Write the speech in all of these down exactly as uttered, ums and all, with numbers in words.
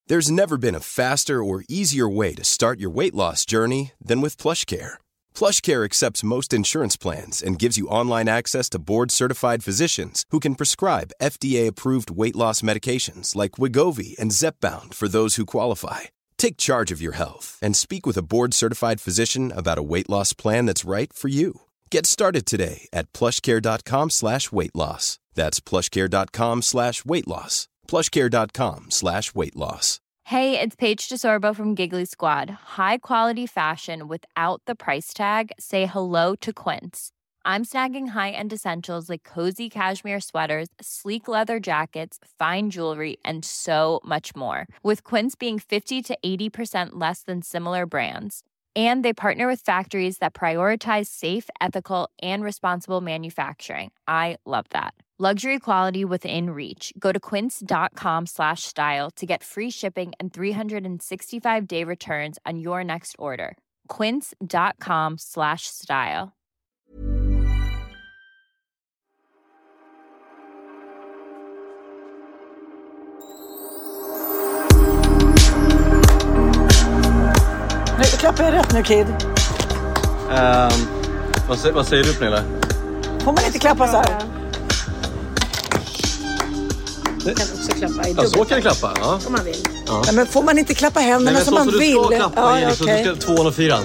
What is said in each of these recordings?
There's never been a faster or easier way to start your weight loss journey than with PlushCare. PlushCare accepts most insurance plans and gives you online access to board-certified physicians who can prescribe F D A-approved weight loss medications like Wegovy and Zepbound for those who qualify. Take charge of your health and speak with a board-certified physician about a weight loss plan that's right for you. Get started today at plushcare.com slash weight loss. That's plushcare.com slash weight loss. plushcare.com slash weight loss. Hey, it's Paige DeSorbo from Giggly Squad. High quality fashion without the price tag. Say hello to Quince. I'm snagging high-end essentials like cozy cashmere sweaters, sleek leather jackets, fine jewelry, and so much more. With Quince being fifty to eighty percent less than similar brands. And they partner with factories that prioritize safe, ethical, and responsible manufacturing. I love that. Luxury quality within reach. Go to quince.com slash style to get free shipping and three sixty-five day returns on your next order. Quince.com slash style. Klappar jag rätt nu, Kid? Um, vad, säger, vad säger du, Pernilla? Får man inte klappa så här? Du kan också klappa i ja, så kan du klappa, ja. Om man vill. Ja. Nej, men får man inte klappa händerna? Nej, som så, man så vill? Du ska klappa ja, i liksom, okay. Du ska tvåan och fyran.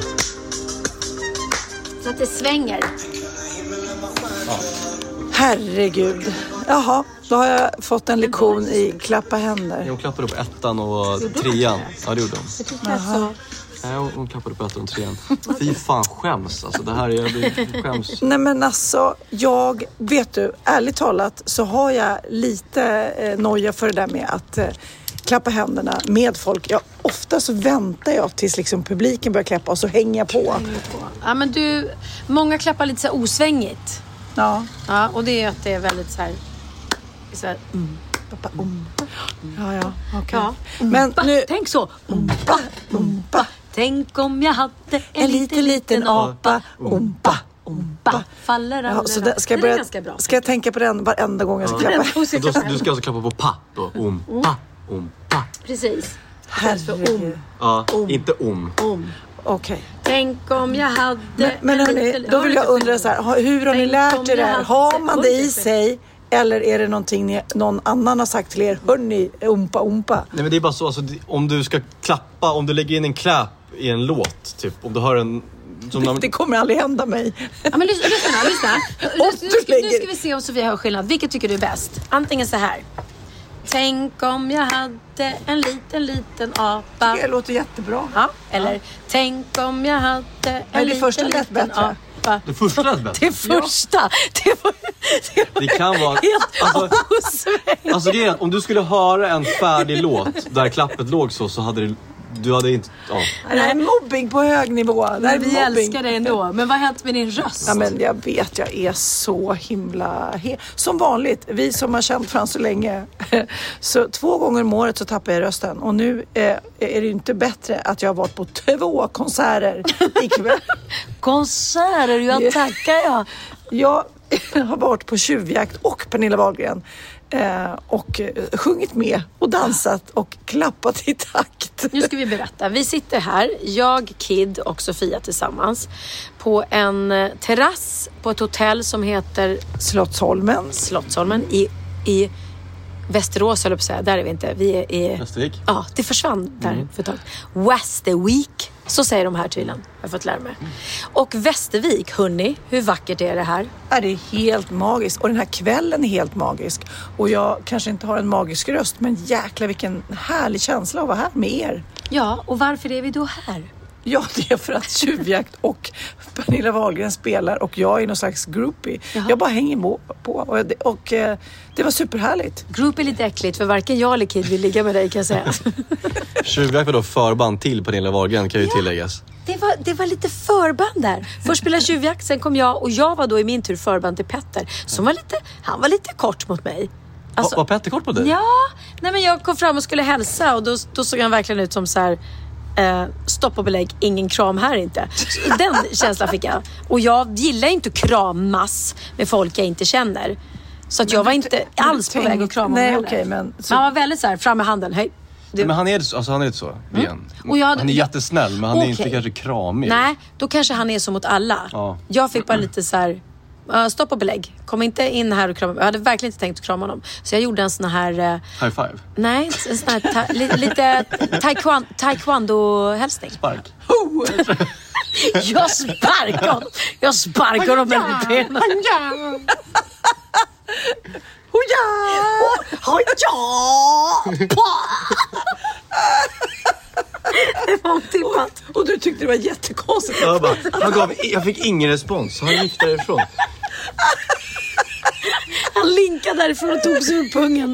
Så att det svänger. Ja. Herregud. Jaha, då har jag fått en lektion i klappa händer. Hon klappade upp ettan och trean. Ja, det gjorde hon. Jag tycker alltså... Nej, hon klappade upp ettan och trean. Fy fan, skäms. Alltså, det här är... Jag skäms. Nej, men alltså, jag... Vet du, ärligt talat så har jag lite eh, noja för det där med att eh, klappa händerna med folk. Jag, ofta så väntar jag tills liksom publiken börjar klappa och så hänger jag på. Ja, men du... Många klappar lite så här osvängigt. Ja. Ja, och det är att det är väldigt så här... Så här mm. Um. Ja, ja, okej. Okay. Ja. Men nu... Tänk så. Umpa, umpa. Tänk om jag hade en, en liten, liten apa. Umpa, umpa. Faller ja, så det, ska, jag börja, ganska bra. Ska jag tänka på den varenda gång jag ska ja. klappa? Du, du ska alltså klappa på pa då. Umpa, umpa. Precis. Herregud. Ja, om. Inte om. Om. Okej. Okay. Tänk om jag hade... Men, men hörni, då vill jag undra så här. Hur har ni lärt er det här? Har man det i sig? Eller är det någonting ni, någon annan har sagt till er? Hörni, umpa, umpa. Nej, men det är bara så. Alltså, om du ska klappa, om du lägger in en klapp i en låt, typ. Om du har en... Som det, namn... det kommer aldrig hända mig. Ja, men lyssna, lyssna, lyssna. nu, nu, nu, nu ska vi se om Sofia har skillnad. Vilket tycker du är bäst? Antingen så här. Tänk om jag hade en liten, liten apa. Det låter jättebra. Ja, eller ja. Tänk om jag hade en Nej, liten, första liten bättre. apa. Det första lät bättre. Det första. Ja. Det, var, det, var det kan vara... Helt alltså, alltså det är, om du skulle höra en färdig låt där klappet låg så, så hade det... Du hade inte... Ja. Det här är mobbing på hög nivå. Det här är vi mobbing. Älskar det ändå. Men vad har hänt med din röst? Ja, men jag vet, jag är så himla... He- som vanligt, vi som har känt Frans så länge. Så två gånger om året så tappar jag rösten. Och nu eh, är det ju inte bättre att jag har varit på två konserter ikväll. Konserter? Jag tackar jag. Jag har varit på Tjuvjakt och Pernilla Wahlgren. Eh, och sjungit med och dansat och klappat i takt. Nu ska vi berätta. Vi sitter här, jag, Kid och Sofia tillsammans på en terrass på ett hotell som heter Slottsholmen. Slottsholmen i, i Västerås, eller på säga. Där är vi inte. Vi är i... Västervik. Ja, det försvann där mm. för ett tag. Västervik. Så säger de här tydligen. Jag har fått lära mig. Och Västervik, hörni, hur vackert är det här? Ja, det är helt magiskt. Och den här kvällen är helt magisk. Och jag kanske inte har en magisk röst, men jäkla vilken härlig känsla att vara här med er. Ja, och varför är vi då här? Ja, det är för att Tjuvjakt och Pernilla Wahlgren spelar och jag är någon slags groupie. Jaha. Jag bara hänger på och, och, och eh, det var superhärligt. Groupie är lite äckligt för varken jag eller Kid vill ligga med dig, kan jag säga. Tjuvjakt var då förband till Pernilla Wahlgren, kan ju ja, tilläggas. Det var, det var lite förband där. Först spelade Tjuvjakt, sen kom jag och jag var då i min tur förband till Petter. Som var lite, han var lite kort mort mig. Alltså, var Petter kort på dig? Ja, nej men jag kom fram och skulle hälsa och då, då såg han verkligen ut som så här... Eh, stopp och belägg, ingen kram här inte. Den känslan fick jag. Och jag gillar inte att kramas med folk jag inte känner. Så att jag var inte alls på väg att krama nej, honom okay, men, så... Han var väldigt så här, fram med handen, hej. Det... Men han är, alltså, han är inte så. Mm. Och jag hade... Han är jättesnäll, men han okay. är inte kanske kramig. Nej, då kanske han är så mot alla. Ja. Jag fick bara lite så här... Uh, stopp och belägg. Kom inte in här och krama. Jag hade verkligen inte tänkt att krama honom. Så jag gjorde en sån här... Uh, High five? Nej, en sån här ta, li, lite taekwondo, taekwondo-hälsning. Spark. Oh. Jag sparkar honom. Jag sparkar honom med benen. Hoja! Hoja! Det var otippat. Och du tyckte det var jättekonstigt. Jag, bara, han gav, jag fick ingen respons. Han gick därifrån. Han linkade därifrån och tog sig ur pungen.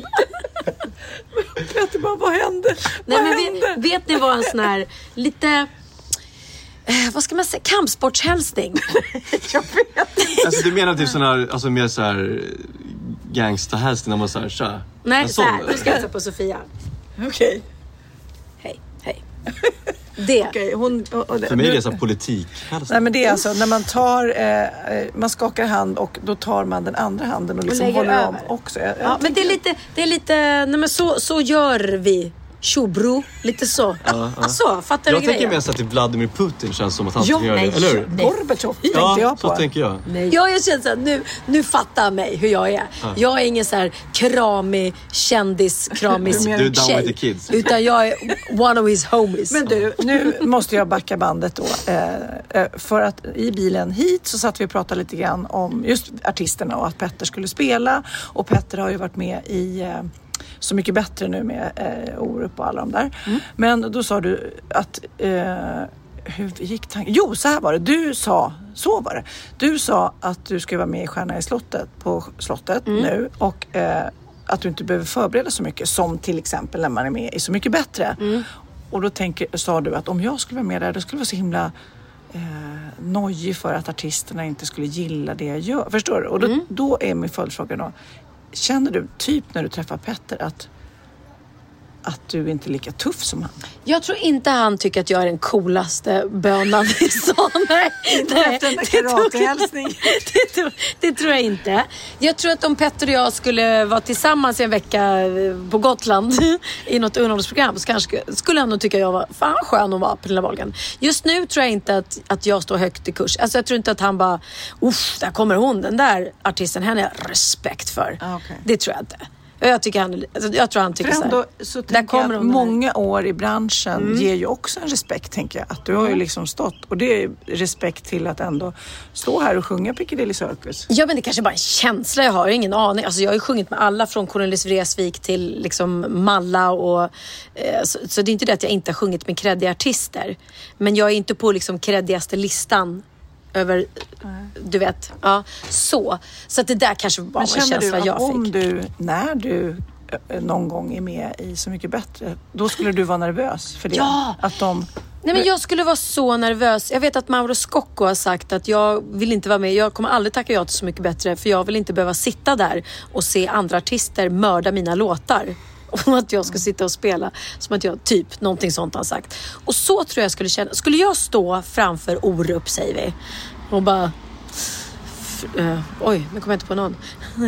Vet du bara, vad hände? Nej, vad men hände? Vet, vet ni vad en sån här lite... Eh, vad ska man säga? Kampsportshälsning. Jag vet. Alltså du menar typ sån här, alltså mer så här gangsterhälsning när man så här kör. Nej, så här. Nu ska jag hälsa på Sofia. Okej. Okay. Hej, hej. Det. Okay, hon, och, och, för mig är det så här politik. Nej, men det är alltså när man tar, eh, man skakar hand och då tar man den andra handen och liksom och håller över. Om också. Jag, jag ja, men det är lite, det är lite, nej men så, så gör vi. Tjobro, lite så. Ja, ja. Så, fattar jag du tänker grejen? mer så att Vladimir Putin känns som att han ja, ska göra nej, det, eller hur? Gorbachev tänkte ja, jag på. så tänker jag. Nej. Ja, jag känner så här, nu, nu fattar mig hur jag är. Ja. Jag är ingen så här kramig, kändis, kramis du är down with the kids. Utan jag är one of his homies. Men du, nu måste jag backa bandet då. Eh, för att i bilen hit så satt vi och pratade lite grann om just artisterna och att Petter skulle spela. Och Petter har ju varit med i... Eh, Så mycket bättre nu med eh, Orup och alla de där. Mm. Men då sa du att... Eh, hur gick tanken? Jo, så här var det. Du sa... Så var det. Du sa att du ska vara med i Stjärna i slottet på slottet mm. nu. Och eh, att du inte behöver förbereda så mycket. Som till exempel när man är med i Så mycket bättre. Mm. Och då tänker, sa du att om jag skulle vara med där, då skulle det vara så himla... Eh, nojig för att artisterna inte skulle gilla det jag gör. Förstår du? Och då, mm. då är min följdfråga då. Känner du typ när du träffar Petter att, att du inte är lika tuff som han? Jag tror inte han tycker att jag är den coolaste bönan i stan. Nej, nej, det, det, det, det tror jag inte. Jag tror att om Petter och jag skulle vara tillsammans en vecka på Gotland i något underhållsprogram så kanske skulle han nog tycka jag var fan skön att vara på Lilla Volgen. Just nu tror jag inte att, att jag står högt i kurs. Alltså jag tror inte att han bara, uff, där kommer hon, den där artisten, henne har jag respekt för. Ah, okay. Det tror jag inte. Jag, tycker han, jag tror han tycker så här. Så där kommer jag, många år i branschen mm. ger ju också en respekt, tänker jag. Att du har ju liksom stått. Och det är respekt till att ändå stå här och sjunga Piccadilly Circus. Ja, men det kanske bara är en känsla. Jag har ingen aning. Alltså, jag har ju sjungit med alla från Cornelis Vreeswijk till liksom Malla. Och, eh, så, så det är inte det att jag inte har sjungit med kreddiga artister. Men jag är inte på liksom kreddigaste listan över, mm. du vet, ja, så. Så att det där kanske bara var en känsla jag fick. Om du, när du någon gång är med i Så mycket bättre, då skulle du vara nervös för det? Ja! Att de... Nej, men jag skulle vara så nervös. Jag vet att Mauro Scocco har sagt att jag vill inte vara med. Jag kommer aldrig tacka ja till Så mycket bättre, för jag vill inte behöva sitta där och se andra artister mörda mina låtar. Och att jag ska sitta och spela som att jag typ någonting sånt har sagt. Och så tror jag skulle känna. Skulle jag stå framför Orup, säger vi, och bara uh, oj, nu kommer jag inte på någon.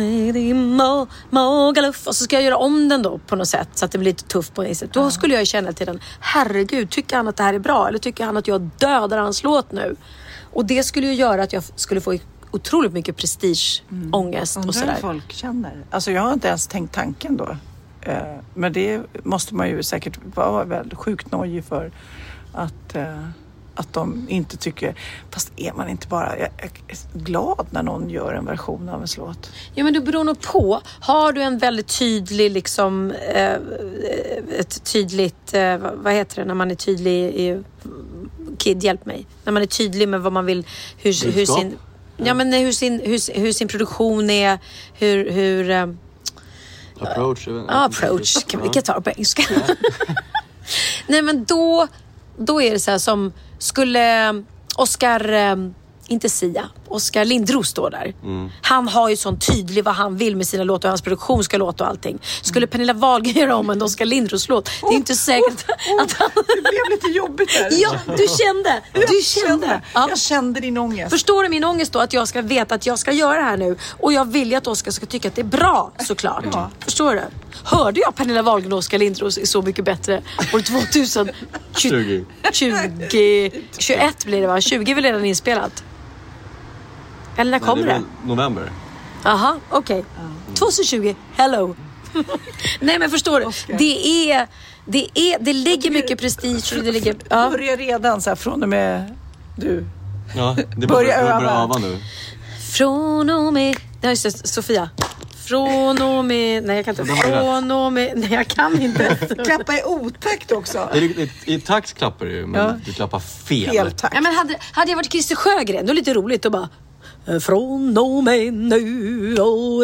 Och så ska jag göra om den då på något sätt så att det blir lite tufft på något sätt. Då skulle jag känna till den, herregud, tycker han att det här är bra? Eller tycker han att jag dödar hans låt nu? Och det skulle ju göra att jag skulle få otroligt mycket prestigeångest mm. och sådär. Undrar folk känner. Alltså jag har inte ens tänkt tanken då. Men det måste man ju säkert vara väldigt sjukt nojig för att, att de inte tycker. Fast är man inte bara glad när någon gör en version av en låt? Ja, men det beror nog på. Har du en väldigt tydlig liksom ett tydligt, vad heter det när man är tydlig i, Kid, hjälp mig. När man är tydlig med vad man vill, hur, hur sin ja, men hur sin, hur, hur sin produktion är, hur hur approach. Ja, ah, approach. Kan vi kan ta det på engelska? Nej, men då, då är det så här som skulle Oscar inte Sia, Oskar Lindros står där. Mm. Han har ju sån tydlig vad han vill med sina låtar och hans produktion ska låta och allting. Skulle Pernilla Wahlgren göra om en Oskar Lindros låt, det är inte säkert oh, oh, att han... Det blev lite jobbigt där. Ja, du kände. Du jag kände. kände. Ja. Jag kände din ångest. Förstår du min ångest då? Att jag ska veta att jag ska göra det här nu. Och jag vill att Oskar ska tycka att det är bra, såklart. Ja. Förstår du? Hörde jag Pernilla Wahlgren och Oskar Lindros är så mycket bättre år tjugohundratjugo? tjugo. tjugo tjugoett blir det, va? tjugo är väl redan inspelat? Eller när kommer det? det? November. Aha, okej. Okay. Mm. tjugohundratjugo, hello. Nej, men förstår du? Oscar. Det är... Det, är, det ligger mycket prestige och det ligger... Ja. Börjar redan så här från och med du. Ja, det börjar öva. Börja öva nu. Från och med... Nej, just det, Sofia. Från och med... Nej, jag kan inte. Från och med... Nej, jag kan inte. Klappa i otakt också. I, i, i takt klappar du, men ja. Du klappar fel. Fel takt. Ja, men hade, hade jag varit Christer Sjögren, då är det lite roligt att bara... Från och med nu och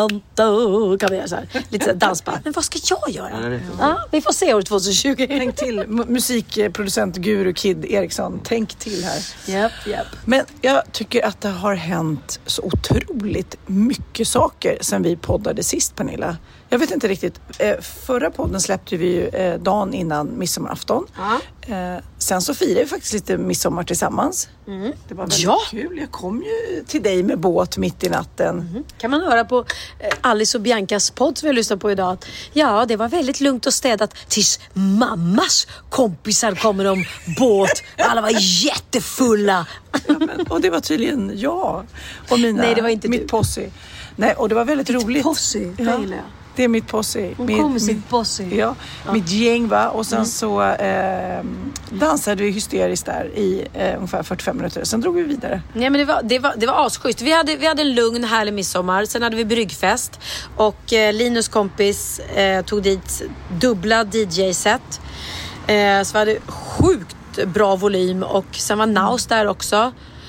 det kan vi göra så här. Lite så här dansband. Men vad ska jag göra? Ja, ja, vi får se år tjugohundratjugo. Tänk till, M- musikproducent Guru Kid Eriksson. Tänk till här. Yep, yep. Men jag tycker att det har hänt så otroligt mycket saker sen vi poddade sist, Pernilla. Jag vet inte riktigt. Förra podden släppte vi ju dagen innan midsommarafton. Ja. Sen så firade vi faktiskt lite midsommar tillsammans. Mm. Det var väldigt ja. kul. Jag kom ju till dig med båt mitt i natten. Mm. Kan man höra på Alice och Biancas podd som jag lyssnar på idag. Att, ja, det var väldigt lugnt och städat tills mammas kompisar kommer om båt. Alla var jättefulla. Ja, men, och det var tydligen jag och mina, Nej, det var inte mitt du. posse. Nej, och det var väldigt Ditt roligt. Posse, det ja. gillar jag. Det är mitt posse. Hon min, kom med min, sitt posse. Ja, ja, mitt gäng, va. Och sen mm. så eh, dansade vi hysteriskt där i eh, ungefär fyrtiofem minuter. Sen drog vi vidare. Nej, men det var, det var, det var asschysst. Vi hade, vi hade en lugn, härlig midsommar. Sen hade vi bryggfest. Och eh, Linus kompis eh, tog dit dubbla D J-set. Eh, så vi hade sjukt bra volym. Och sen var Naus där också.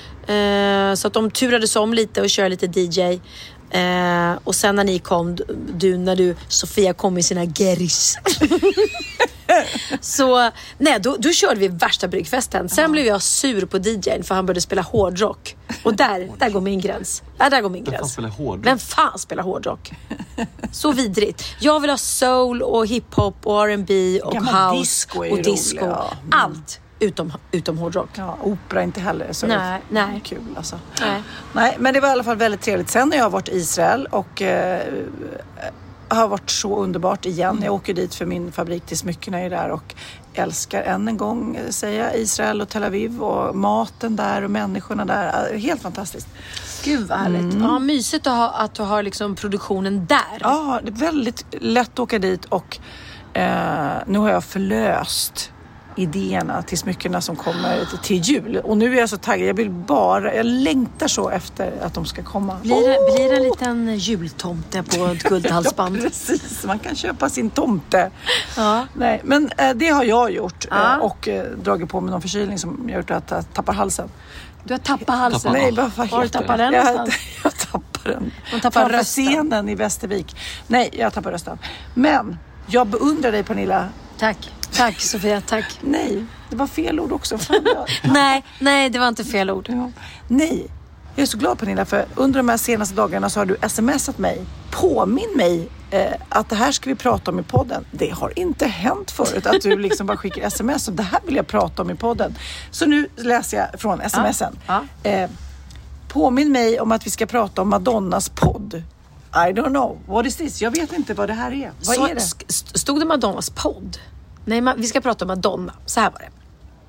Eh, så att de turades om lite och körde lite D J. Eh, och sen när ni kom, du, när du, Sofia kom med sina geris. Så, nej, då, då körde vi värsta bryggfesten. Sen ja. blev jag sur på D J:n för han började spela hårdrock. Och där, där går min gräns. Ja, där går min Vem gräns. fan spelar hårdrock? Vem fan spelar hårdrock? Så vidrigt. Jag vill ha soul och hiphop och R and B och gammal house disco och disco. Ja. Mm. Allt. Utom, utom hårdrock. Ja, opera inte heller. Så nej, nej. Kul alltså. Nej. nej, men det var i alla fall väldigt trevligt. Sen har jag varit i Israel och eh, har varit så underbart igen. Mm. Jag åker dit för min fabrik till smyckena är där och älskar än en gång säga Israel och Tel Aviv och maten där och människorna där. Helt fantastiskt. Gud vad härligt. Mm. Ja, mysigt att ha, att du har liksom produktionen där. Ja, det är väldigt lätt att åka dit och eh, nu har jag förlöst idéerna till smyckena som kommer till jul. Och nu är jag så taggad. Jag vill bara, jag längtar så efter att de ska komma. Blir det, oh! blir det en liten jultomte på ett guldhalsband? Ja, precis. Man kan köpa sin tomte. Ja. Nej, men eh, det har jag gjort. Ja. Eh, och eh, dragit på med någon förkylning som gör att jag tappar halsen. Du har tappat halsen? Tappar. Nej, bara vad har du tappat den jag, jag tappar den. Man tappar rösten. Scenen i Västervik. Nej, jag tappar rösten. Men jag beundrar dig, Pernilla. Tack. Tack Sofia, tack. Nej, det var fel ord också. nej, nej, det var inte fel ord. Ja. Nej, jag är så glad Pernilla för under de här senaste dagarna så har du smsat mig. Påminn mig eh, att det här ska vi prata om i podden. Det har inte hänt förut att du liksom bara skickar sms och det här vill jag prata om i podden. Så nu läser jag från smsen. Ja. Ja. Eh, påminn mig om att vi ska prata om Madonnas podd. I don't know. What is this? Jag vet inte vad det här är. Vad så, är det? Stod det Madonnas podd? Nej, vi ska prata om Madonna. Så här var det.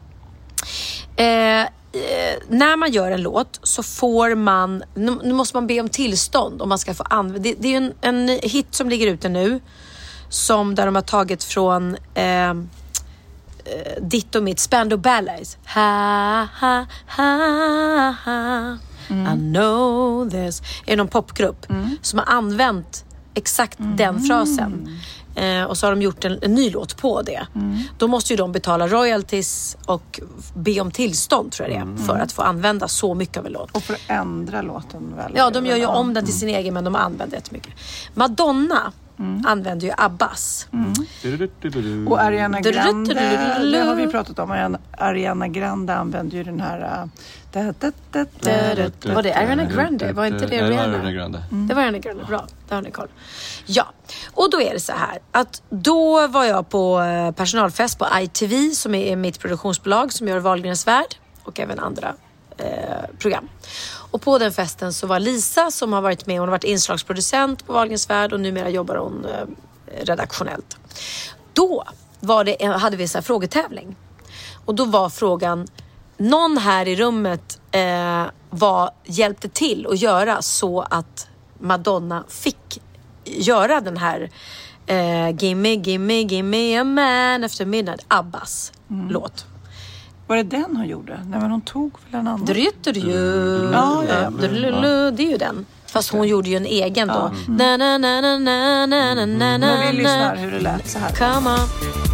Eh, eh, när man gör en låt så får man... Nu, nu måste man be om tillstånd om man ska få använda... Det, det är en, en hit som ligger ute nu. Som där de har tagit från... Eh, ditt och mitt Spandau Ballet. Ha, ha, ha, ha. Mm. I know this. Är någon popgrupp mm. som har använt exakt mm. den frasen. Eh, och så har de gjort en, en ny låt på det. Mm. Då måste ju de betala royalties och be om tillstånd tror jag det är, mm. för att få använda så mycket av en låt. Och för att ändra låten väl? Ja, de gör ju om den till sin egen men de använder jättemycket. Madonna mm. använder ju Abbas. Mm. Och Ariana Grande, det har vi pratat om. Ariana Grande använder ju den här... Var det Ariana Grande? Var inte det Ariana Grande? Det var Ariana Grande, bra. Det har ni koll. Ja, och då är det så här att då var jag på personalfest på I T V som är mitt produktionsbolag som gör Wahlgrens värld och även andra eh, program. Och på den festen så var Lisa som har varit med, hon har varit inslagsproducent på Wahlgrens värld och numera jobbar hon eh, redaktionellt. Då var det, hade vi så här frågetävling. Och då var frågan, någon här i rummet eh, var, hjälpte till att göra så att Madonna fick göra den här eh, Gimme, gimme, gimme a man after midnight, Abbas mm. låt. Var det den hon gjorde? Nej, men hon tog väl en annan. Drytter ju. Ja, ja. Det är ju den. Fast hon gjorde ju en egen då. Ja. Mm. Na, na, na, na, na, na, na, na, na. Vi lyssnar hur det lät så här. Come on.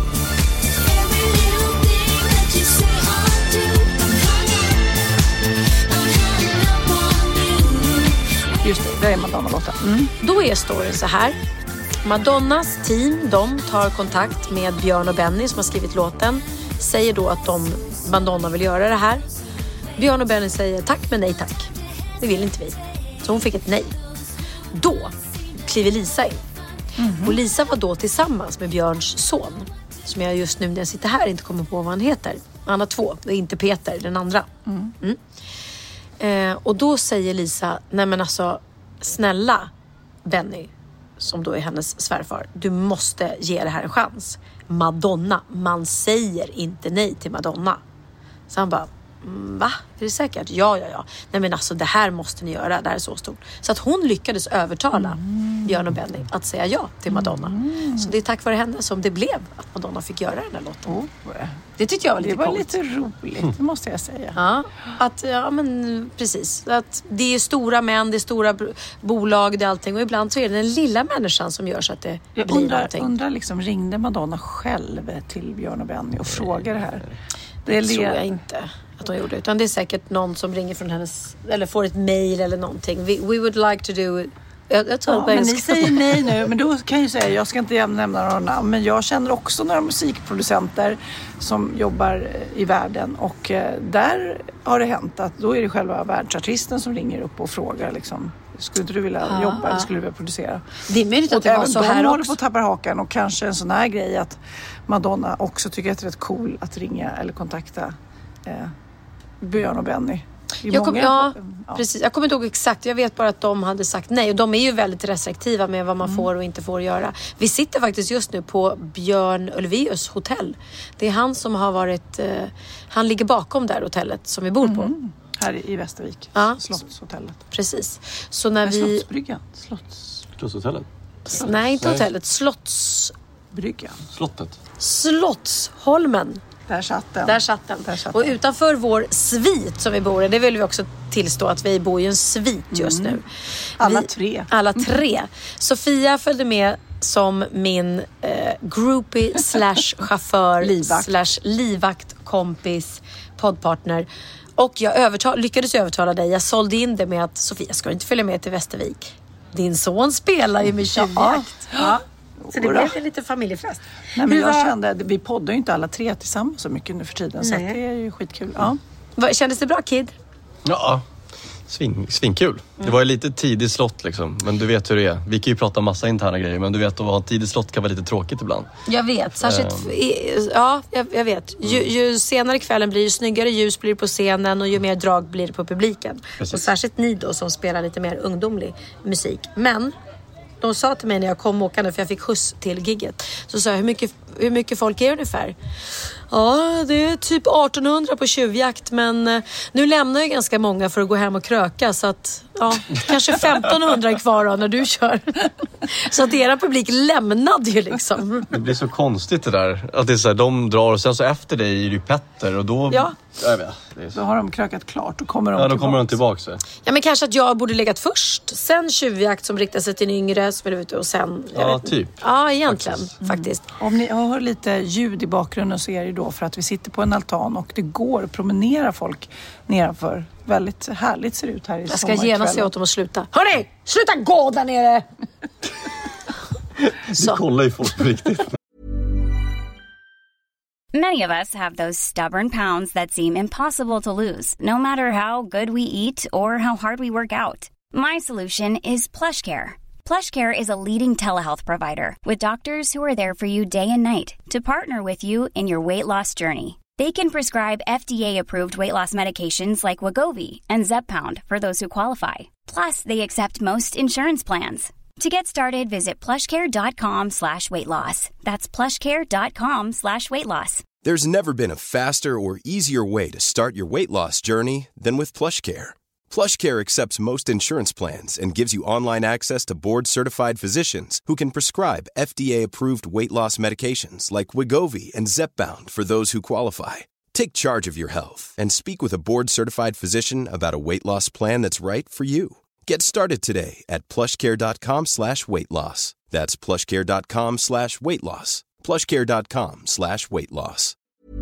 Just det, det är Madonna-låten. Mm. Då är storyn så här. Madonnas team, de tar kontakt med Björn och Benny som har skrivit låten. Säger då att de, Madonna vill göra det här. Björn och Benny säger tack men nej tack. Det vill inte vi. Så hon fick ett nej. Då kliver Lisa in. Mm-hmm. Och Lisa var då tillsammans med Björns son. Som jag just nu när jag sitter här inte kommer på vad han heter. Han har två, det är inte Peter, den andra. Mm. Mm. Eh, och då säger Lisa, nej men alltså snälla Benny, som då är hennes svärfar, du måste ge det här en chans. Madonna, man säger inte nej till Madonna. Så han bara, va? Är det säkert? Ja, ja, ja. Nej men alltså det här måste ni göra, det här är så stort. Så att hon lyckades övertala mm. Björn och Benny att säga ja till Madonna. Mm. Så det är tack vare henne som det blev att Madonna fick göra den här låten. Oh. Det tyckte jag var lite Det var coolt. lite roligt, måste jag säga. Ja, att, ja men precis. Att det är stora män, det är stora b- bolag, det är allting. Och ibland så är det den lilla människan som gör så att det jag blir undrar, någonting. Jag undrar liksom, ringde Madonna själv till Björn och Benny och frågade det här? Det, det tror jag inte att hon gjorde. Utan det är säkert någon som ringer från hennes, eller får ett mejl eller någonting. We, we would like to do it. Jag, jag ja, men ni säger nej nu, men då kan jag ju säga, jag ska inte nämna några namn, men jag känner också några musikproducenter som jobbar i världen och eh, där har det hänt att då är det själva världsartisten som ringer upp och frågar liksom, skulle du vilja ja, jobba ja. eller skulle du vilja producera? Det är möjligt att och det var så de här håller också. på att tappa hakan och kanske en sån här grej att Madonna också tycker att det är rätt cool att ringa eller kontakta eh, Björn och Benny. Jag, kom, ja, ja. precis. Jag kommer inte ihåg exakt. Jag vet bara att de hade sagt nej. Och de är ju väldigt restriktiva med vad man mm. får och inte får göra. Vi sitter faktiskt just nu på Björn Ulvaeus hotell. Det är han som har varit... Eh, han ligger bakom där hotellet som vi bor på. Mm. Här i Västervik. Ja. Slottshotellet. Precis. Så när vi... Slottsbryggan. Slotts... Slottshotellet? S- nej, inte nej. Hotellet. Slottsbryggan. Slottet. Slottsholmen. Där satt den. Där satt den. Där satt och den. Utanför vår svit som vi bor i, det vill vi också tillstå att vi bor i en svit just mm. nu. Alla vi, tre. Alla tre. Sofia följde med som min eh, groupie slash chaufför livvakt. slash livvakt, kompis, poddpartner. Och jag övertal- lyckades övertala dig. Jag sålde in det med att Sofia ska inte följa med till Västervik. Din son spelar ju med tjuvjakt. Ja. Ja. Så det blev lite familjefest. Nej, men jag var... kände, vi poddar ju inte alla tre tillsammans så mycket nu för tiden. Nej. Så att det är ju skitkul. Ja. Kändes det bra, Kid? Ja, svin, svinkul. Mm. Det var ju lite tidig slott liksom. Men du vet hur det är. Vi kan ju prata massa interna grejer. Men du vet att ha en tidig slott kan vara lite tråkigt ibland. Jag vet. Särskilt, um. ja, jag, jag vet. Ju, ju senare kvällen blir, ju snyggare ljus blir det på scenen. Och ju mer drag blir det på publiken. Precis. Och särskilt ni då som spelar lite mer ungdomlig musik. Men... de sa till mig när jag kom åkande, för jag fick skjuts till gigget. Så sa jag, hur mycket, hur mycket folk är det ungefär? Ja, det är typ artonhundra på tjuvjakt. Men eh, nu lämnar jag ganska många för att gå hem och kröka. Så att, ja, kanske femtonhundra är kvar då, när du kör. Så att era publik lämnade ju liksom. Det blir så konstigt det där. Att det är så här, de drar och sen så efter dig är det ju Petter. Och då... Ja. Jag vet, det är så. Då har de krökat klart och kommer de ja, då tillbaka. kommer de tillbaka. Så. Ja, men kanske att jag borde legat först. Sen tjuvjakt som riktar sig till en yngre som är ute och sen... Jag ja, vet, typ. Ja, egentligen. Faktiskt. faktiskt. Mm. Om ni hör lite ljud i bakgrunden så är det då för att vi sitter på en altan och det går att promenera folk nedanför. Väldigt härligt ser det ut här i Jag ska genast säga åt dem att sluta. Hörrni, sluta gå där nere! Det kollar ju folk på riktigt. Many of us have those stubborn pounds that seem impossible to lose, no matter how good we eat or how hard we work out. My solution is PlushCare. PlushCare is a leading telehealth provider with doctors who are there for you day and night to partner with you in your weight loss journey. They can prescribe F D A-approved weight loss medications like Wegovy and Zepbound for those who qualify. Plus, they accept most insurance plans. To get started, visit plushcare.com slash weight loss. That's plushcare.com slash weight loss. There's never been a faster or easier way to start your weight loss journey than with PlushCare. PlushCare accepts most insurance plans and gives you online access to board-certified physicians who can prescribe F D A-approved weight loss medications like Wegovy and Zepbound for those who qualify. Take charge of your health and speak with a board-certified physician about a weight loss plan that's right for you. Get started today at plushcare.com slash weight loss. That's plushcare.com slash weight loss. plushcare.com slash weight loss.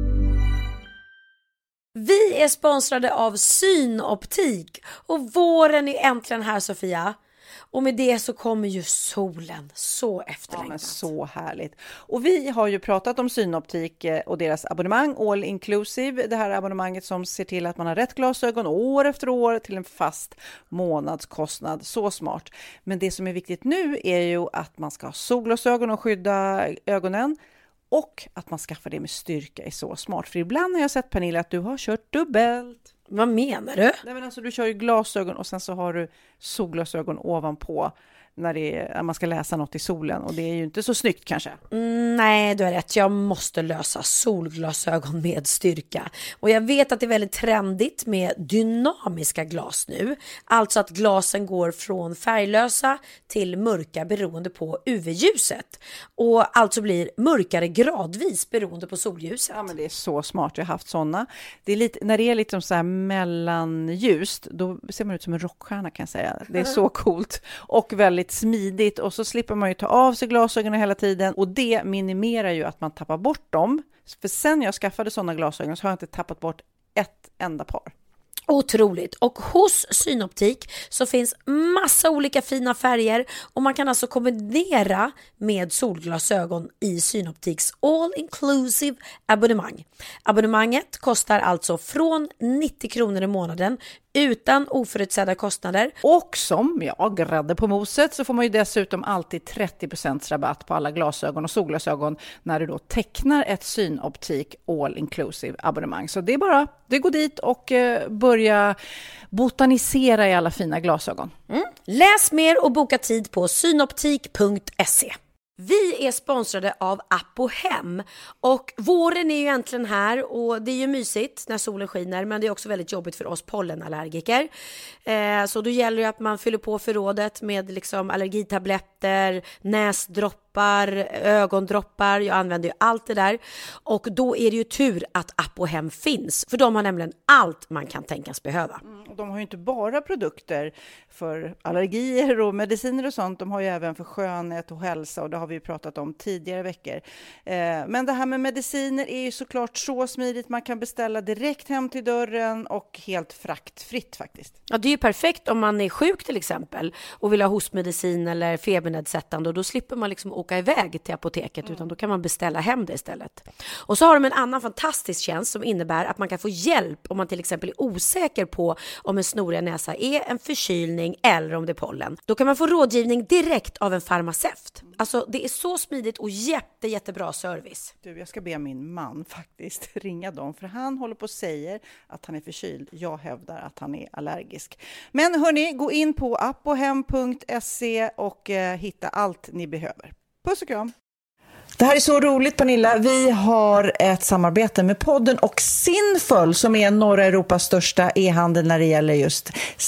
Vi är sponsrade av Synoptik och våren är äntligen här, Sofia. Och med det så kommer ju solen, så efterlängtat. Ja, men så härligt. Och vi har ju pratat om Synoptik och deras abonnemang All Inclusive. Det här abonnemanget som ser till att man har rätt glasögon år efter år till en fast månadskostnad. Så smart. Men det som är viktigt nu är ju att man ska ha solglasögon och skydda ögonen. Och att man skaffar det med styrka är så smart. För ibland har jag sett, Pernilla, att du har kört dubbelt. Vad menar du? Nej, men alltså, du kör ju glasögon och sen så har du solglasögon ovanpå när, det är, när man ska läsa något i solen. Och det är ju inte så snyggt kanske. Mm, nej, du har rätt. Jag måste lösa solglasögon med styrka. Och jag vet att det är väldigt trendigt med dynamiska glas nu. Alltså att glasen går från färglösa till mörka beroende på U V-ljuset. Och alltså blir mörkare gradvis beroende på solljuset. Ja, men det är så smart. Jag har haft sådana. Det är lite, när det är liksom så här mellanljust, då ser man ut som en rockstjärna, kan jag säga. Det är så coolt. Och väldigt smidigt, och så slipper man ju ta av sig glasögonen hela tiden, och det minimerar ju att man tappar bort dem. För sen jag skaffade sådana glasögon så har jag inte tappat bort ett enda par. Otroligt. Och hos Synoptik så finns massa olika fina färger, och man kan alltså kombinera med solglasögon i Synoptiks All Inclusive abonnemang. Abonnemanget kostar alltså från nittio kronor i månaden utan oförutsedda kostnader. Och som jag grädde på moset så får man ju dessutom alltid trettio procent rabatt på alla glasögon och solglasögon när du då tecknar ett Synoptik All Inclusive abonnemang. Så det är bara, det går dit och eh, börja botanisera i alla fina glasögon. Mm. Läs mer och boka tid på synoptik punkt se. Vi är sponsrade av Apohem, och våren är ju äntligen här, och det är ju mysigt när solen skiner, men det är också väldigt jobbigt för oss pollenallergiker. Eh, så då gäller det att man fyller på förrådet med liksom allergitabletter, näsdroppar, ögondroppar. Jag använder ju allt det där, och då är det ju tur att Apohem finns, för de har nämligen allt man kan tänkas behöva. Mm, och de har ju inte bara produkter för allergier och mediciner och sånt, de har ju även för skönhet och hälsa, och det har vi ju pratat om tidigare veckor. Eh, men det här med mediciner är ju såklart så smidigt, man kan beställa direkt hem till dörren och helt fraktfritt faktiskt. Ja, det är ju perfekt om man är sjuk till exempel och vill ha hostmedicin eller febernedsättande, och då slipper man liksom åka iväg till apoteket, mm. utan då kan man beställa hem det istället. Och så har de en annan fantastisk tjänst som innebär att man kan få hjälp om man till exempel är osäker på om en snorig näsa är en förkylning eller om det är pollen. Då kan man få rådgivning direkt av en farmaceut. Alltså det är så smidigt och jätte, jättebra service. Du, jag ska be min man faktiskt ringa dem, för han håller på och säger att han är förkyld. Jag hävdar att han är allergisk. Men hörni, gå in på apohem punkt se och eh, hitta allt ni behöver. Puss och kram! Det här är så roligt, Pernilla. Vi har ett samarbete med podden och Sinful, som är norra Europas största e-handel när det gäller just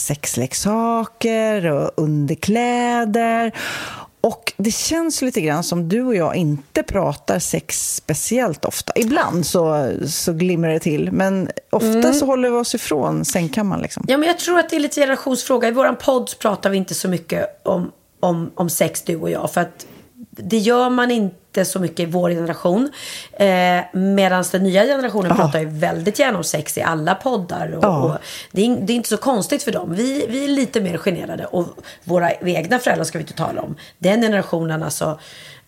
sexleksaker och underkläder. Och det känns lite grann som du och jag inte pratar sex speciellt ofta. Ibland så, så glimrar det till, men ofta mm. så håller vi oss ifrån sängkammaren liksom. Ja, men jag tror att det är lite generationsfråga. I våran podd pratar vi inte så mycket om, om, om sex, du och jag, för att det gör man inte inte så mycket i vår generation. Eh, Medan den nya generationen oh. pratar ju väldigt gärna om sex i alla poddar. Och, oh. och det, är, det är inte så konstigt för dem. Vi, vi är lite mer generade. Och våra egna föräldrar ska vi inte tala om. Den generationen alltså...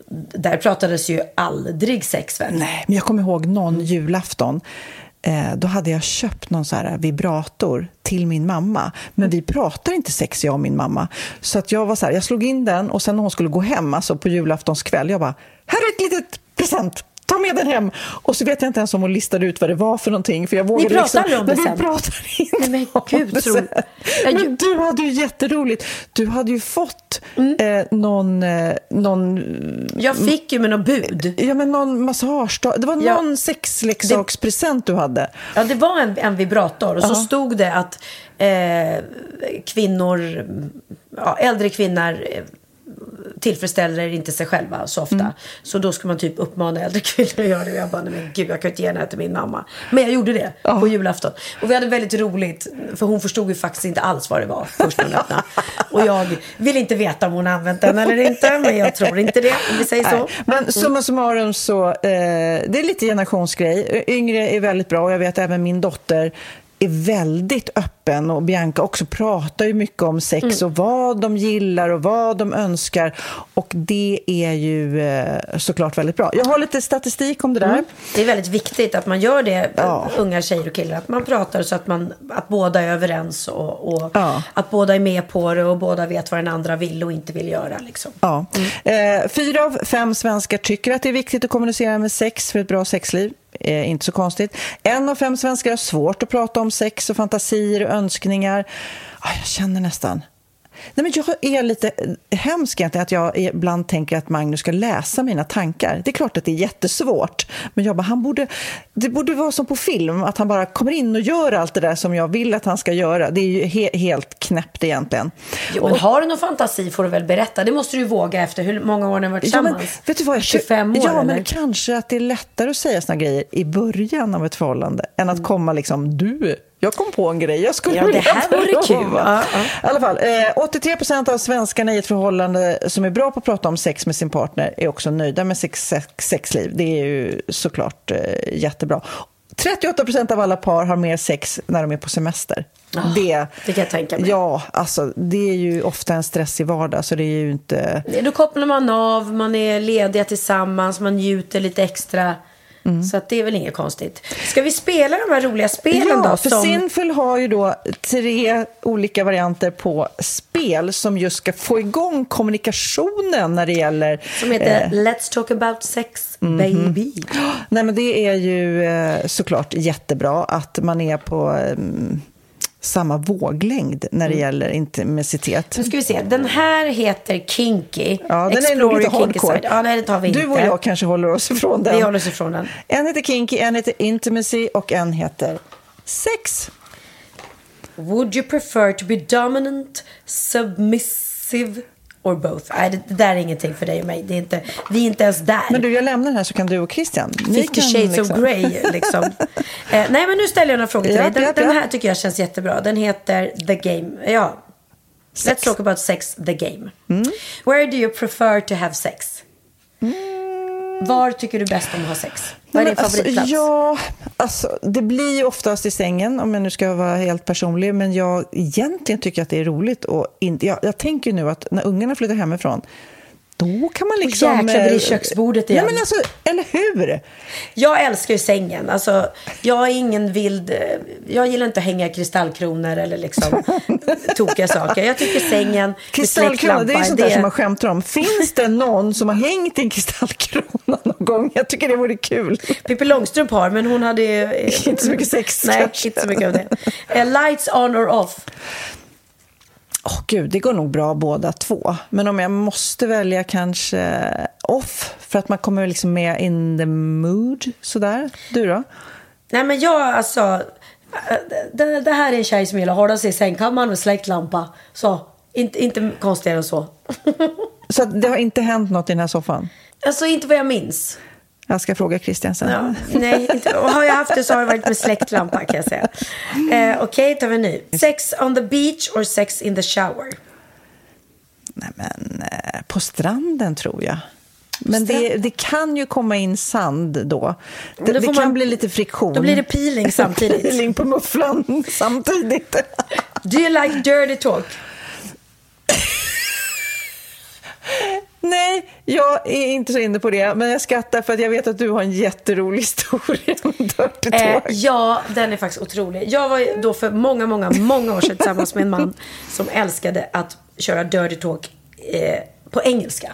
Där pratades ju aldrig sex väl? Nej, men jag kommer ihåg någon julafton. Eh, då hade jag köpt någon så här vibrator till min mamma. Men vi pratar inte sex, jag och min mamma. Så att jag var så här, jag slog in den och sen när hon skulle gå hem, alltså på julaftonskväll, jag bara, här är ett litet present. Ta med den hem. Och så vet jag inte ens om hon listade ut vad det var för någonting. För jag vågade Ni pratar liksom, om det sen? Vi pratar inte Nej, men Gud, om det tror... sen. Men du hade ju jätteroligt. Du hade ju fått mm. eh, någon, eh, någon... Jag fick ju med någon bud. Ja, men någon massage. Det var ja. någon sexleksakspresent du hade. Ja, det var en, en vibrator. Och så uh-huh. stod det att eh, kvinnor, ja, äldre kvinnor... Eh, tillfredsställer inte sig själva så ofta. Mm. Så då ska man typ uppmana äldre kvinnor att göra det. Jag bara, men gud, jag kan inte ge den här till min mamma. Men jag gjorde det oh. på julafton. Och vi hade väldigt roligt. För hon förstod ju faktiskt inte alls vad det var först när hon öppnade. Och jag vill inte veta om hon har använt den eller inte. Men jag tror inte det, om vi säger så. Nej. Men summa summarum så, eh, det är lite generationsgrej. Yngre är väldigt bra och jag vet även min dotter är väldigt öppen och Bianca också pratar ju mycket om sex mm. och vad de gillar och vad de önskar och det är ju eh, såklart väldigt bra. Jag har lite statistik om det där. Mm. Det är väldigt viktigt att man gör det, ja. unga tjejer och killar, att man pratar så att, man, att båda är överens och, och ja. att båda är med på det och båda vet vad den andra vill och inte vill göra. Liksom. Ja. Mm. Eh, fyra av fem svenskar tycker att det är viktigt att kommunicera med sex för ett bra sexliv. Eh, inte så konstigt. En av fem svenskar har svårt att prata om sex och fantasier och önskningar. Ah, jag känner nästan... Nej, men jag är lite hemsk egentligen att jag ibland tänker att Magnus ska läsa mina tankar. Det är klart att det är jättesvårt. Men jag bara, han borde, det borde vara som på film. Att han bara kommer in och gör allt det där som jag vill att han ska göra. Det är ju he- helt knäppt egentligen. Jo, men har du någon fantasi får du väl berätta. Det måste du våga efter hur många år ni har varit tillsammans. Ja, men, vet du vad, jag, tjugofem år ja, eller? Men kanske att det är lättare att säga såna grejer i början av ett förhållande. Än att komma liksom, du... Jag kom på en grej. Jag skulle ja, det här vore kul. Ja, ja. I alla fall, eh, åttiotre procent av svenskarna i ett förhållande som är bra på att prata om sex med sin partner är också nöjda med sex, sex, sexliv. Det är ju såklart eh, jättebra. trettioåtta procent av alla par har mer sex när de är på semester. Oh, det, det kan jag tänka mig. Ja, alltså det är ju ofta en stressig vardag så det är ju inte... Då kopplar man av, man är lediga tillsammans, man njuter lite extra. Mm. Så att det är väl inget konstigt. Ska vi spela de här roliga spelen ja, då? Ja, för som... Sinful har ju då tre olika varianter på spel som just ska få igång kommunikationen när det gäller... Som heter eh... Let's talk about sex, mm-hmm. baby. Nej, men det är ju eh, såklart jättebra att man är på... Eh, samma våglängd när det mm. gäller intimitet. Nu ska vi se. Den här heter Kinky. Ja, den Explore är lite hardcore. Ja, nej, det tar vi inte. Du och jag kanske håller oss ifrån den. Vi håller oss ifrån den. En heter Kinky, en heter Intimacy och en heter Sex. Would you prefer to be dominant, submissive or both? Nej, det, det där är ingenting för dig och mig. Det är inte, vi är inte ens där. Men du, jag lämnar den här så kan du och Christian. Fifty shades liksom. Of Grey liksom. eh, nej, men nu ställer jag några frågor till ja, dig. Den, ja, den här tycker jag känns jättebra. Den heter The Game. Ja. Sex. Let's talk about sex, the game. Mm. Where do you prefer to have sex? Mm. Var tycker du bäst om att ha sex? Vad är din favoritplats? Alltså, ja, alltså, det blir ju oftast i sängen om jag nu ska vara helt personlig. Men jag egentligen tycker att det är roligt. Och inte, jag, jag tänker nu att när ungarna flyttar hemifrån, då kan man liksom... Och jäklar blir köksbordet igen. Ja, men alltså, eller hur? Jag älskar ju sängen. Alltså, jag är ingen vild... Jag gillar inte att hänga kristallkronor eller liksom tokiga saker. Jag tycker sängen... Kristallkronor, det är sånt där det... som man skämtar om. Finns det någon som har hängt en kristallkrona någon gång? Jag tycker det vore kul. Pippi Långstrump har, men hon hade... inte så mycket sex. Nej, kanske. Inte så mycket av det. Uh, lights on or off? Åh oh, gud, det går nog bra båda två. Men om jag måste välja kanske off. För att man kommer liksom med in the mood. Sådär. Du då? Nej, men jag alltså... Det, det här är en tjej som gillar att hålla sig i sängkammaren med släckt lampa. Så, inte, inte konstigare än så. Så det har inte hänt något i den här soffan? Alltså, inte vad jag minns. Jag ska fråga Christian sen. Ja, nej, inte. Och har jag haft det så har det varit med släktlampa kan jag säga. Eh, Okej, okay, tar vi nu. Sex on the beach or sex in the shower? Nej, men eh, på stranden tror jag. Men det, det kan ju komma in sand då. Det, det kan man, bli lite friktion. Då blir det peeling samtidigt. Peeling på mufflan samtidigt. Do you like dirty talk? Nej, jag är inte så inne på det. Men jag skrattar för att jag vet att du har en jätterolig historia om dirty talk. Eh, ja, den är faktiskt otrolig. Jag var då för många, många, många år sedan tillsammans med en man som älskade att köra dirty talk eh, på engelska.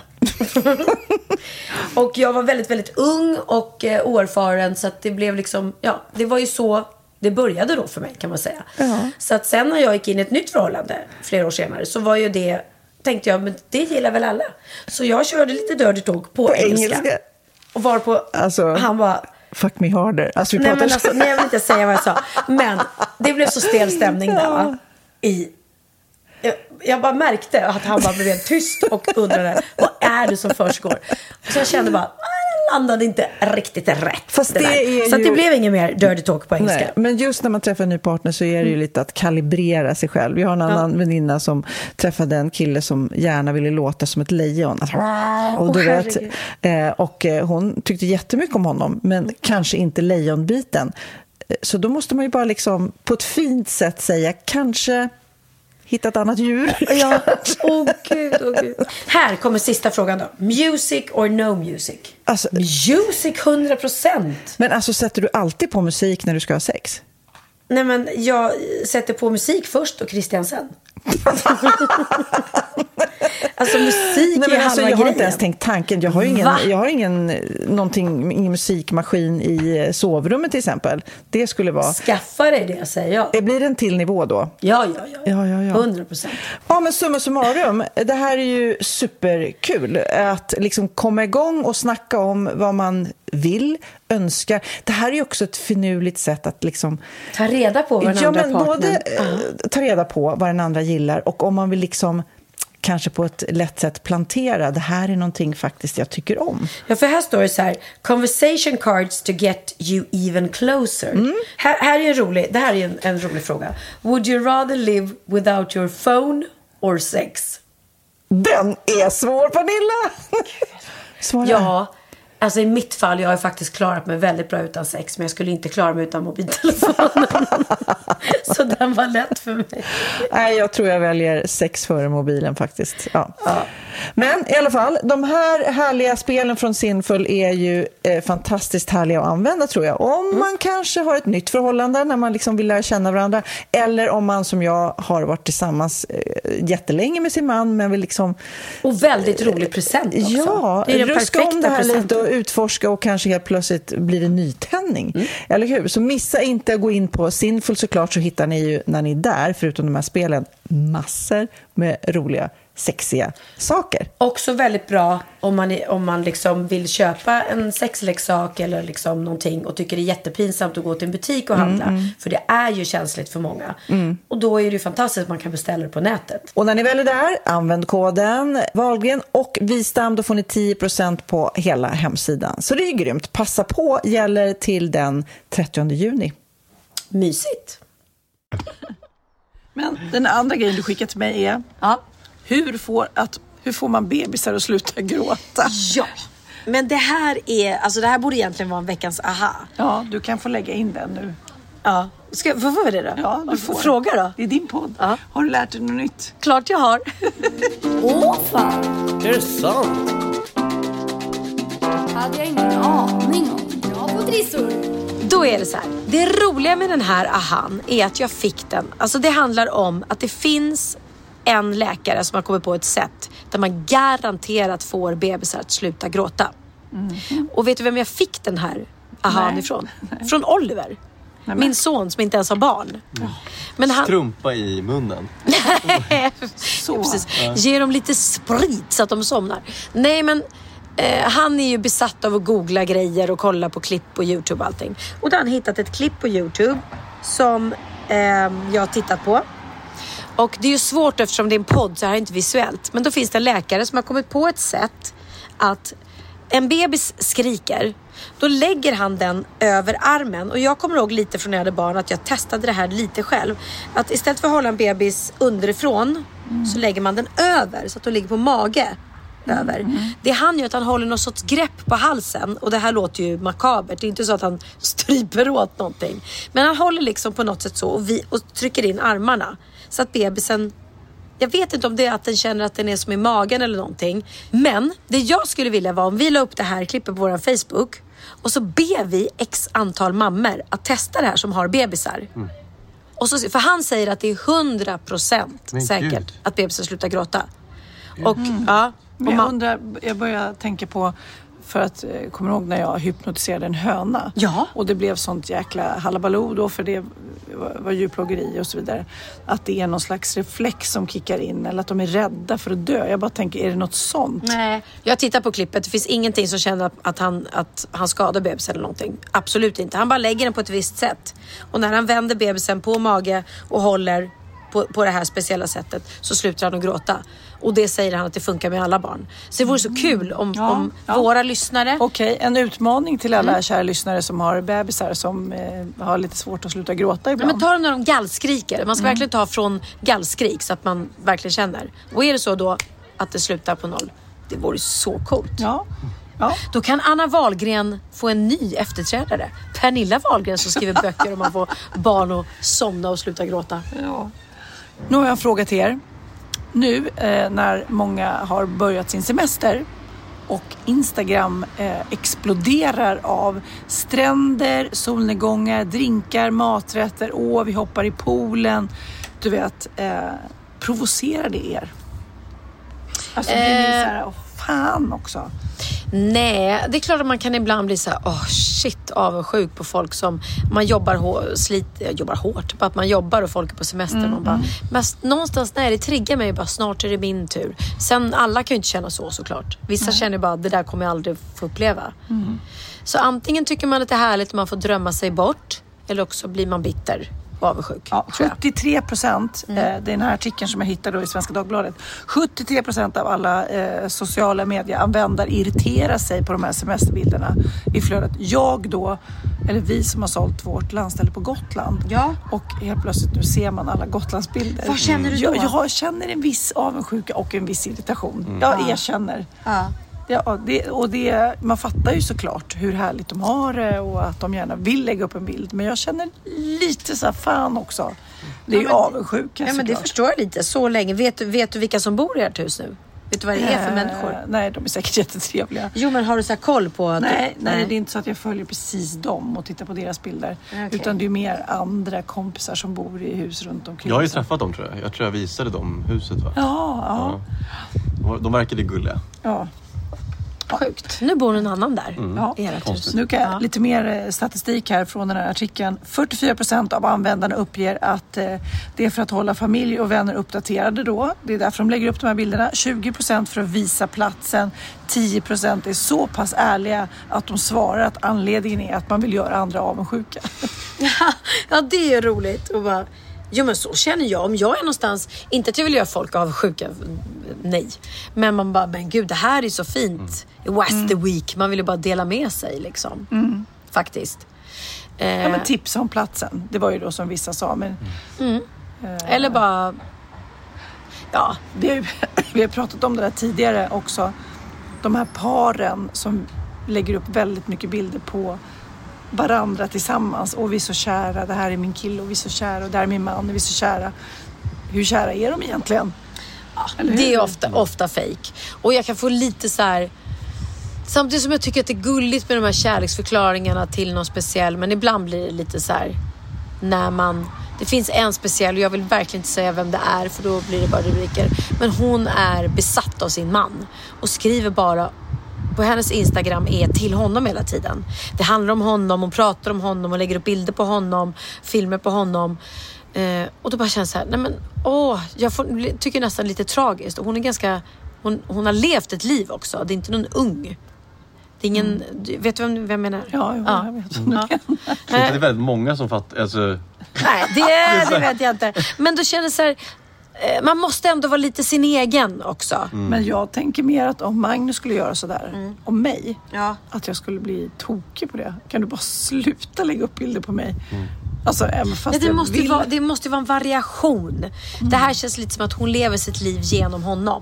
Och jag var väldigt, väldigt ung och eh, oerfaren, så att det blev liksom, ja, det var ju så det började då för mig, kan man säga. Uh-huh. Så att sen när jag gick in i ett nytt förhållande flera år senare, så var ju det, tänkte jag, men det gillar väl alla. Så jag körde lite dirty talk på, på engelska. engelska. Och var på, alltså, han var fuck me harder. Alltså, vi nej, pratar... men alltså, nej, jag vill inte säga vad jag sa. Men det blev så stel stämning där, va? I Jag, jag bara märkte att han bara blev helt tyst och undrade, vad är det som försiggår? Så jag kände bara, jag landade inte riktigt rätt. Fast det det är så ju... att det blev ingen mer dirty talk på engelska. Nej, men just när man träffar en ny partner så är det ju lite att kalibrera sig själv. Jag har en annan ja. väninna som träffade en kille som gärna ville låta som ett lejon. Och, du vet, och hon tyckte jättemycket om honom, men kanske inte lejonbiten. Så då måste man ju bara liksom på ett fint sätt säga, kanske hitta ett annat djur. Ja, åh gud, åh gud. Här kommer sista frågan då. Music or no music? Alltså, music hundra procent. Men alltså, sätter du alltid på musik när du ska ha sex? Nej, men jag sätter på musik först och Christian sen. Alltså musik. Nej, men är alltså, jag har grejen. inte ens tänkt tanken. Jag har ju ingen, jag har ingen, någonting, ingen musikmaskin i sovrummet till exempel. Det skulle vara... Skaffa dig det, säger jag. Det blir en till nivå då. Ja, ja, ja. ja, ja, ja. hundra procent. Ja, men summa summarum. Det här är ju superkul. Att liksom komma igång och snacka om vad man vill, önskar. Det här är ju också ett finurligt sätt att liksom... Ta reda på vad den ja, andra men partnern... både uh. ta reda på vad den andra gillar, och om man vill liksom kanske på ett lätt sätt plantera, det här är någonting faktiskt jag tycker om. Ja, för här står det så här: conversation cards to get you even closer. Mm. Här, här är en rolig, det här är en, en rolig fråga. Would you rather live without your phone or sex? Den är svår, Pernilla. Svåra. Ja, alltså i mitt fall, jag har faktiskt klarat mig väldigt bra utan sex, men jag skulle inte klara mig utan mobiltelefonen. Så den var lätt för mig. Nej, jag tror jag väljer sex före mobilen faktiskt. Ja. Ja. Men i alla fall, de här härliga spelen från Sinful är ju eh, fantastiskt härliga att använda, tror jag. Om mm. man kanske har ett nytt förhållande när man liksom vill lära känna varandra, eller om man som jag har varit tillsammans eh, jättelänge med sin man, men vill liksom... Och väldigt rolig present också. Ja, det är den ruska om det här presenten. Lite och utforska, och kanske helt plötsligt blir det nytändning. Mm. Eller hur? Så missa inte att gå in på Sinful, såklart, så hittar ni ju när ni är där, förutom de här spelen, massor med roliga, sexiga saker. Också väldigt bra om man, om man liksom vill köpa en sexleksak eller liksom någonting och tycker det är jättepinsamt att gå till en butik och handla. Mm, mm. För det är ju känsligt för många. Mm. Och då är det ju fantastiskt att man kan beställa det på nätet. Och när ni väl är där, använd koden Wahlgren och Wistam, då får ni tio procent på hela hemsidan. Så det är grymt. Passa på, gäller till den trettionde juni. Mysigt. Men den andra grejen du skickat till mig är... Ja. Hur får, att, hur får man bebisar att sluta gråta? Ja, men det här är... Alltså det här borde egentligen vara en veckans aha. Ja, du kan få lägga in den nu. Ja, ska, vad får vi det då? Ja, du får. Fråga då. Det är din podd. Ja. Har du lärt dig något nytt? Klart jag har. Åh fan. Är det sant? Hade jag ingen aning om. Jag får trissor. Då är det så här. Det roliga med den här ahan är att jag fick den. Alltså det handlar om att det finns en läkare som har kommit på ett sätt där man garanterat får bebisar att sluta gråta. Mm. Och vet du vem jag fick den här ahan ifrån? Nej. Från Oliver. Nej, min son som inte ens har barn. Mm. Men han... Strumpa i munnen. Så. Precis. Ge dem lite sprit så att de somnar. Nej, men eh, han är ju besatt av att googla grejer och kolla på klipp på YouTube och allting. Och då har han hittat ett klipp på YouTube som eh, jag har tittat på. Och det är ju svårt eftersom det är en podd, så här är inte visuellt. Men då finns det en läkare som har kommit på ett sätt att en bebis skriker. Då lägger han den över armen. Och jag kommer ihåg lite från när jag hade barn att jag testade det här lite själv. Att istället för att hålla en bebis underifrån mm. så lägger man den över så att de ligger på mage. över. Mm. Det han gör att han håller något sorts grepp på halsen. Och det här låter ju makabert. Det är inte så att han stryper åt någonting. Men han håller liksom på något sätt så och, vi, och trycker in armarna. Så att bebisen... Jag vet inte om det är att den känner att den är som i magen eller någonting. Men det jag skulle vilja var om vi la upp det här klippet på vår Facebook. Och så ber vi x antal mammor att testa det här som har bebisar. Mm. Och så, för han säger att det är hundra procent säkert Gud. Att bebisen slutar gråta. Och, mm. ja, och Men jag undrar, jag börjar tänka på, för att, kommer ihåg när jag hypnotiserade en höna. Ja. Och det blev sånt jäkla halabaloo då, för det var djurplågeri och så vidare. Att det är någon slags reflex som kickar in, eller att de är rädda för att dö. Jag bara tänker, är det något sånt? Nej, jag tittar på klippet. Det finns ingenting som känner att han, att han skadar bebisen eller någonting. Absolut inte. Han bara lägger den på ett visst sätt. Och när han vänder bebisen på mage och håller på, på det här speciella sättet, så slutar han att gråta. Och det säger han att det funkar med alla barn. Så det vore så kul om, ja, om ja. våra lyssnare... Okej, en utmaning till alla mm. kära lyssnare som har bebisar som eh, har lite svårt att sluta gråta ibland. Men ta dem när de gallskriker. Man ska mm. verkligen ta från gallskrik så att man verkligen känner. Och är det så då att det slutar på noll, det vore så coolt. Ja. Ja. Då kan Anna Wahlgren få en ny efterträdare. Pernilla Wahlgren som skriver böcker om man får barn att somna och sluta gråta. Ja. Nu har jag en fråga till er. Nu eh, när många har börjat sin semester och Instagram eh, exploderar av stränder, solnedgångar, drinkar, maträtter, åh vi hoppar i poolen. Du vet, eh, provocerar det er? Alltså blir ni så här, åh fan också. Nej, det är klart att man kan ibland bli så här, åh oh, shit, avundsjuk på folk som man jobbar, hår, slit, jobbar hårt på att man jobbar och folk är på semester. Mm, man bara, mm. Men någonstans, nej, det triggar mig bara, snart är det min tur. Sen, alla kan ju inte känna så såklart. Vissa mm. känner bara, det där kommer jag aldrig få uppleva. Mm. Så antingen tycker man att det är härligt att man får drömma sig bort, eller också blir man bitter. Avundsjuk, ja, sjuttiotre procent, mm. eh, den här artikeln som jag hittade då i Svenska Dagbladet, sjuttiotre procent av alla eh, sociala medieanvändare irriterar sig på de här semesterbilderna i flödet. Jag då, eller vi som har sålt vårt landställe på Gotland, ja. Och helt plötsligt nu ser man alla Gotlandsbilder. Vad känner du då? Jag, jag känner en viss avundsjuka och en viss irritation. Mm. Jag erkänner. Ja. Ja, det, och det, man fattar ju såklart hur härligt de har det och att de gärna vill lägga upp en bild. Men jag känner lite så här fan också. Det är ja, ju avundsjuka. Ja, men det förstår jag lite. Så länge. Vet, vet du vilka som bor i ert hus nu? Vet du vad det är för äh, människor? Nej, de är säkert jättetrevliga. Jo, men har du så här koll på... Att nej, du, nej, nej, det är inte så att jag följer precis dem och tittar på deras bilder. Okay. Utan det är mer andra kompisar som bor i hus runt omkring. Jag har ju träffat dem, tror jag. Jag tror jag visade dem huset, va? Ja, ja. ja. De verkade gulliga. Ja. Sjukt. Nu bor en annan där. Mm. Ja. Nu kan jag, ja. lite mer statistik här från den här artikeln. fyrtiofyra procent av användarna uppger att eh, det är för att hålla familj och vänner uppdaterade då. Det är därför de lägger upp de här bilderna. tjugo procent för att visa platsen. tio procent är så pass ärliga att de svarar att anledningen är att man vill göra andra avundsjuka. Ja, det är roligt. Och bara... Jo, men så känner jag. Om jag är någonstans, inte att jag vill göra folk avsjuka, nej. Men man bara, men gud, det här är så fint. Mm. West mm. the week. Man vill ju bara dela med sig liksom. Mm. Faktiskt. Ja, men tips om platsen. Det var ju då som vissa sa. Men, mm. eh, Eller bara, ja. Vi har, ju, vi har pratat om det där tidigare också. De här paren som lägger upp väldigt mycket bilder på varandra tillsammans. Och vi är så kära, det här är min kille och vi är så kära och det här är min man och vi är så kära. Hur kära är de egentligen? Ja, det är ofta, ofta fake. Och jag kan få lite så här, samtidigt som jag tycker att det är gulligt med de här kärleksförklaringarna till någon speciell, men ibland blir det lite så här när man, det finns en speciell och jag vill verkligen inte säga vem det är för då blir det bara rubriker, men hon är besatt av sin man och skriver bara på hennes Instagram är till honom hela tiden. Det handlar om honom, hon pratar om honom och lägger upp bilder på honom, filmer på honom. Eh, och då bara känns så här, nej men åh, jag får, tycker nästan lite tragiskt. Och hon är ganska, hon, hon har levt ett liv också. Det är inte någon ung. Det är ingen, mm. vet du vem, vem jag menar? Ja, jo, ja. jag vet vad ja. Det är väldigt många som fattar, alltså... Nej, det, det vet jag inte. Men då känner så här, man måste ändå vara lite sin egen också. Mm. Men jag tänker mer att om Magnus skulle göra sådär mm. om mig, ja. Att jag skulle bli tokig på det. Kan du bara sluta lägga upp bilder på mig? Mm. Alltså, fast det, måste vill... vara, det måste vara en variation. Mm. Det här känns lite som att hon lever sitt liv genom honom.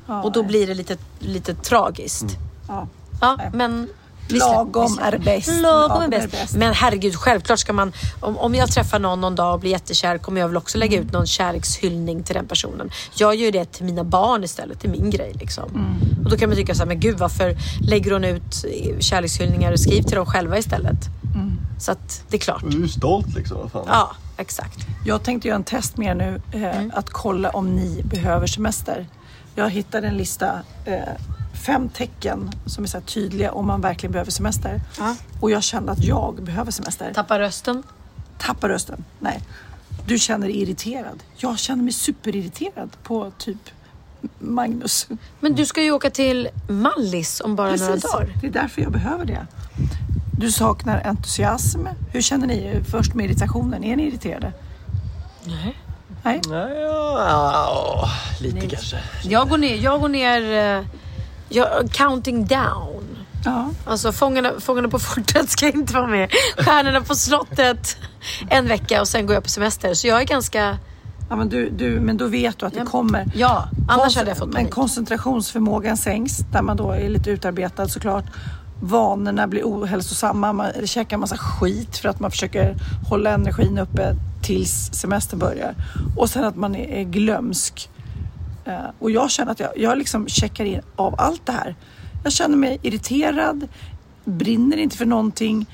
Ja, och då nej. blir det lite, lite tragiskt. Mm. Ja. Ja, Nej. men... Lagom är bäst. Lagom är bäst. Men herregud, självklart ska man... Om, om jag träffar någon någon dag och blir jättekär kommer jag väl också lägga ut någon kärlekshyllning till den personen. Jag gör det till mina barn istället, till min grej liksom. Mm. Och då kan man tycka så här, men gud, varför lägger hon ut kärlekshyllningar och skriv till dem själva istället? Mm. Så att det är klart. Du är stolt liksom. Vad fan. Ja, exakt. Jag tänkte göra en test med er nu. Eh, mm. Att kolla om ni behöver semester. Jag hittade en lista... Eh, fem tecken som är så här tydliga om man verkligen behöver semester. Ja. Och jag kände att jag behöver semester. Tappa rösten? Tappa rösten, nej. Du känner dig irriterad. Jag känner mig superirriterad på typ Magnus. Men du ska ju åka till Mallis om bara Precis. några dagar. Det är därför jag behöver det. Du saknar entusiasm. Hur känner ni först med irritationen? Är ni irriterade? Nej. Nej? Nej, ja, lite Nej. kanske. Jag går ner... Jag går ner uh, jag, counting down. Ja. Alltså fångarna, fångarna på fortet ska inte vara med. Stjärnorna på slottet en vecka och sen går jag på semester. Så jag är ganska... Ja, men, du, du, men då vet du att det kommer. Ja, annars Konce- hade jag fått Men koncentrationsförmågan sänks där man då är lite utarbetad såklart. Vanorna blir ohälsosamma. Man käkar en massa skit för att man försöker hålla energin uppe tills semestern börjar. Och sen att man är glömsk. Och jag känner att jag, jag liksom checkar in av allt det här. Jag känner mig irriterad, brinner inte för någonting,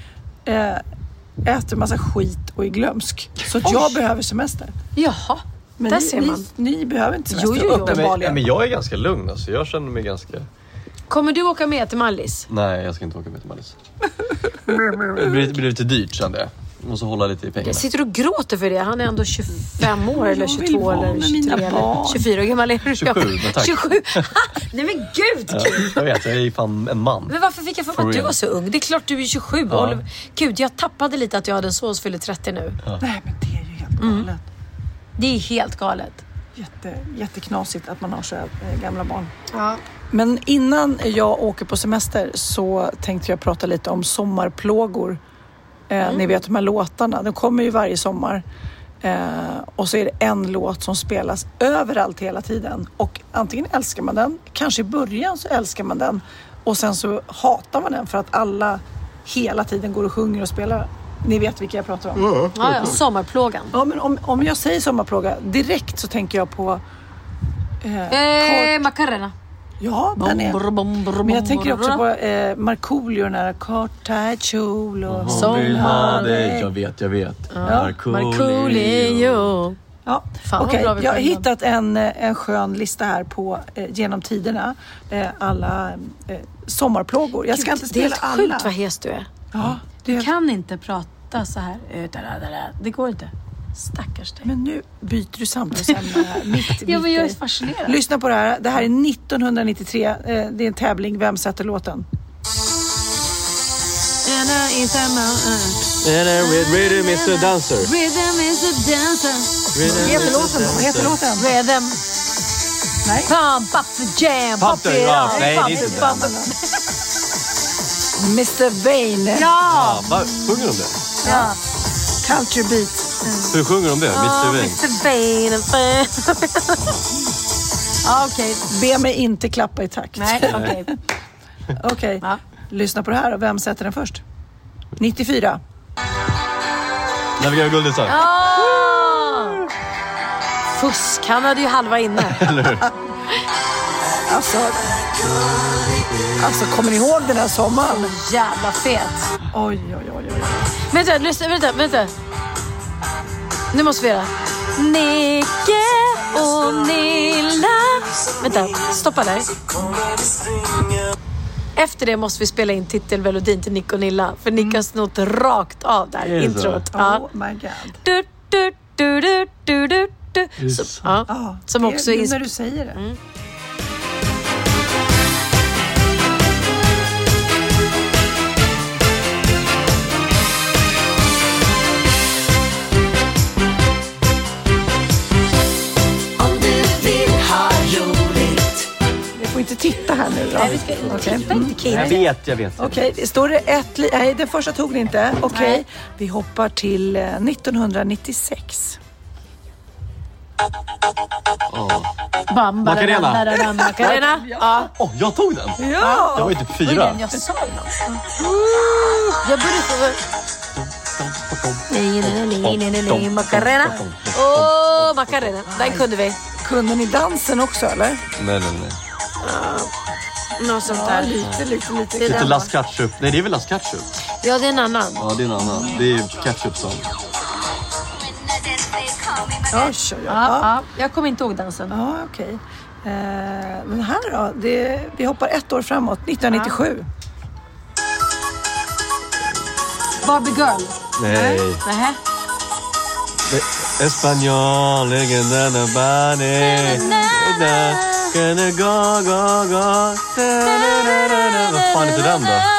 äter massa skit och är glömsk. Så att jag behöver semester. Jaha, men där ni, ser man. Ni, ni behöver inte semester. Jo, jo, jo. Nej, men, men jag är ganska lugn alltså. Jag känner mig ganska... Kommer du åka med till Mallis? Nej, jag ska inte åka med till Mallis. Det blir, blir lite dyrt, kände jag. Jag måste hålla lite i pengarna. Jag sitter och gråter för det. Han är ändå tjugofem år eller tjugotvå eller tjugotre eller tjugofyra gammal. tjugosju, men tack. tjugosju. Nej men gud! Ja, jag vet, jag är fan en man. Men varför fick jag för att du var så ung? Det är klart du är tjugosju. Ja. Gud, jag tappade lite att jag hade en son som fyller trettio nu. Ja. Nej, men det är ju helt galet. Mm. Det är helt galet. Jätte, jätteknasigt att man har så här gamla barn. Ja. Men innan jag åker på semester så tänkte jag prata lite om sommarplågor. Mm. Eh, ni vet de här låtarna, de kommer ju varje sommar. Eh, och så är det en låt som spelas överallt hela tiden. Och antingen älskar man den, kanske i början så älskar man den. Och sen så hatar man den för att alla hela tiden går och sjunger och spelar. Ni vet vilka jag pratar om. Mm. Ja, ja. Sommarplågan. Ja, men om, om jag säger sommarplåga, direkt så tänker jag på... Eh, eh, Macarena. Ja, den är. Bom, bom, bom, men jag tänker också på eh, Markoolio, den här korta kjol och sommar. Jag vet, jag vet. Ja. Markoolio. Ja, okej. Okay. Jag har hittat en, en skön lista här på eh, genom tiderna. Eh, alla eh, sommarplågor. Jag ska Gud, inte spela alla. Det är helt sjukt vad hes du är. Ja, det Du kan inte prata så här. Det går inte. Stackars dig. Men nu byter du samtalsämne här. Mitt, ja, men jag är mitt, fascinerad. Lyssna på det här. Det här är nittonhundranittiotre. Eh, det är en tävling. Vem sätter låten? And I rhythm is a dancer. Rhythm is a dancer. Vad heter låten då? Vad heter låten? Rhythm. Nej. Pump up the jam. Pump the jam. Nej, det är inte den. mister Vain. Ja. Ja, vad sjunger de det? Ja. Culture Beat. Hur sjunger de det? mister Vain. mister Vain. Ja, okej. Be mig inte klappa i takt. Nej, okej. Okay. Okej. Okay. Ja. Lyssna på det här. Vem sätter den först? nittiofyra. När vi gör guldisar. Oh! Fusk. Han hade ju halva inne. Eller hur? Alltså, alltså, kommer ni ihåg den här sommaren? Så jävla fet. Oj, oj, oj, oj. Vänta, lyssna, vänta, vänta. Nu måste vi göra. Nicke och Nilla. Vänta, stoppa där. Efter det måste vi spela in titelmelodin till Nick och Nilla. För Nick har snott rakt av där, mm. introt. Ja. Oh my god. Du, du, du, du, du, du, du. Så, ja. Ah, Som det, också är när du säger det. Mm. Inte titta här nu då. Nej, vi ska okay. titta inte killar. Jag vet, jag vet. Okej, okay, står det ett... Li- Nej, den första tog ni inte. Okej, okay. Vi hoppar till eh, nittonhundranittiosex. Oh. Bam, Macarena. Macarena. Macarena. Ja. Åh, oh, jag tog den! Ja. Jag var ju typ Vad är fyra. den jag sa innan? Jag började få... Nej, nej, nej, nej, nej, nej, Macarena. Åh, Macarena. Den kunde vi. Kunde ni dansen också eller? Nej, nej, nej. Något sånt Ja, där. lite, lite, lite. Det är Lite den, Las va? Ketchup. Nej, det är väl Las Ketchup? Ja, det är en annan. Ja, det är en annan. Det är Ketchup-sång. Ja, kör jag. Ja, Ja, ja. Jag kommer inte ihåg dansen. ja okej. Eh, den här då? Det, vi hoppar ett år framåt. nittonhundranittiosju. Barbie Girl. Nej. Nähä. Espanol, legenda de bane. Gonna go, go, go. Vad fan heter den då?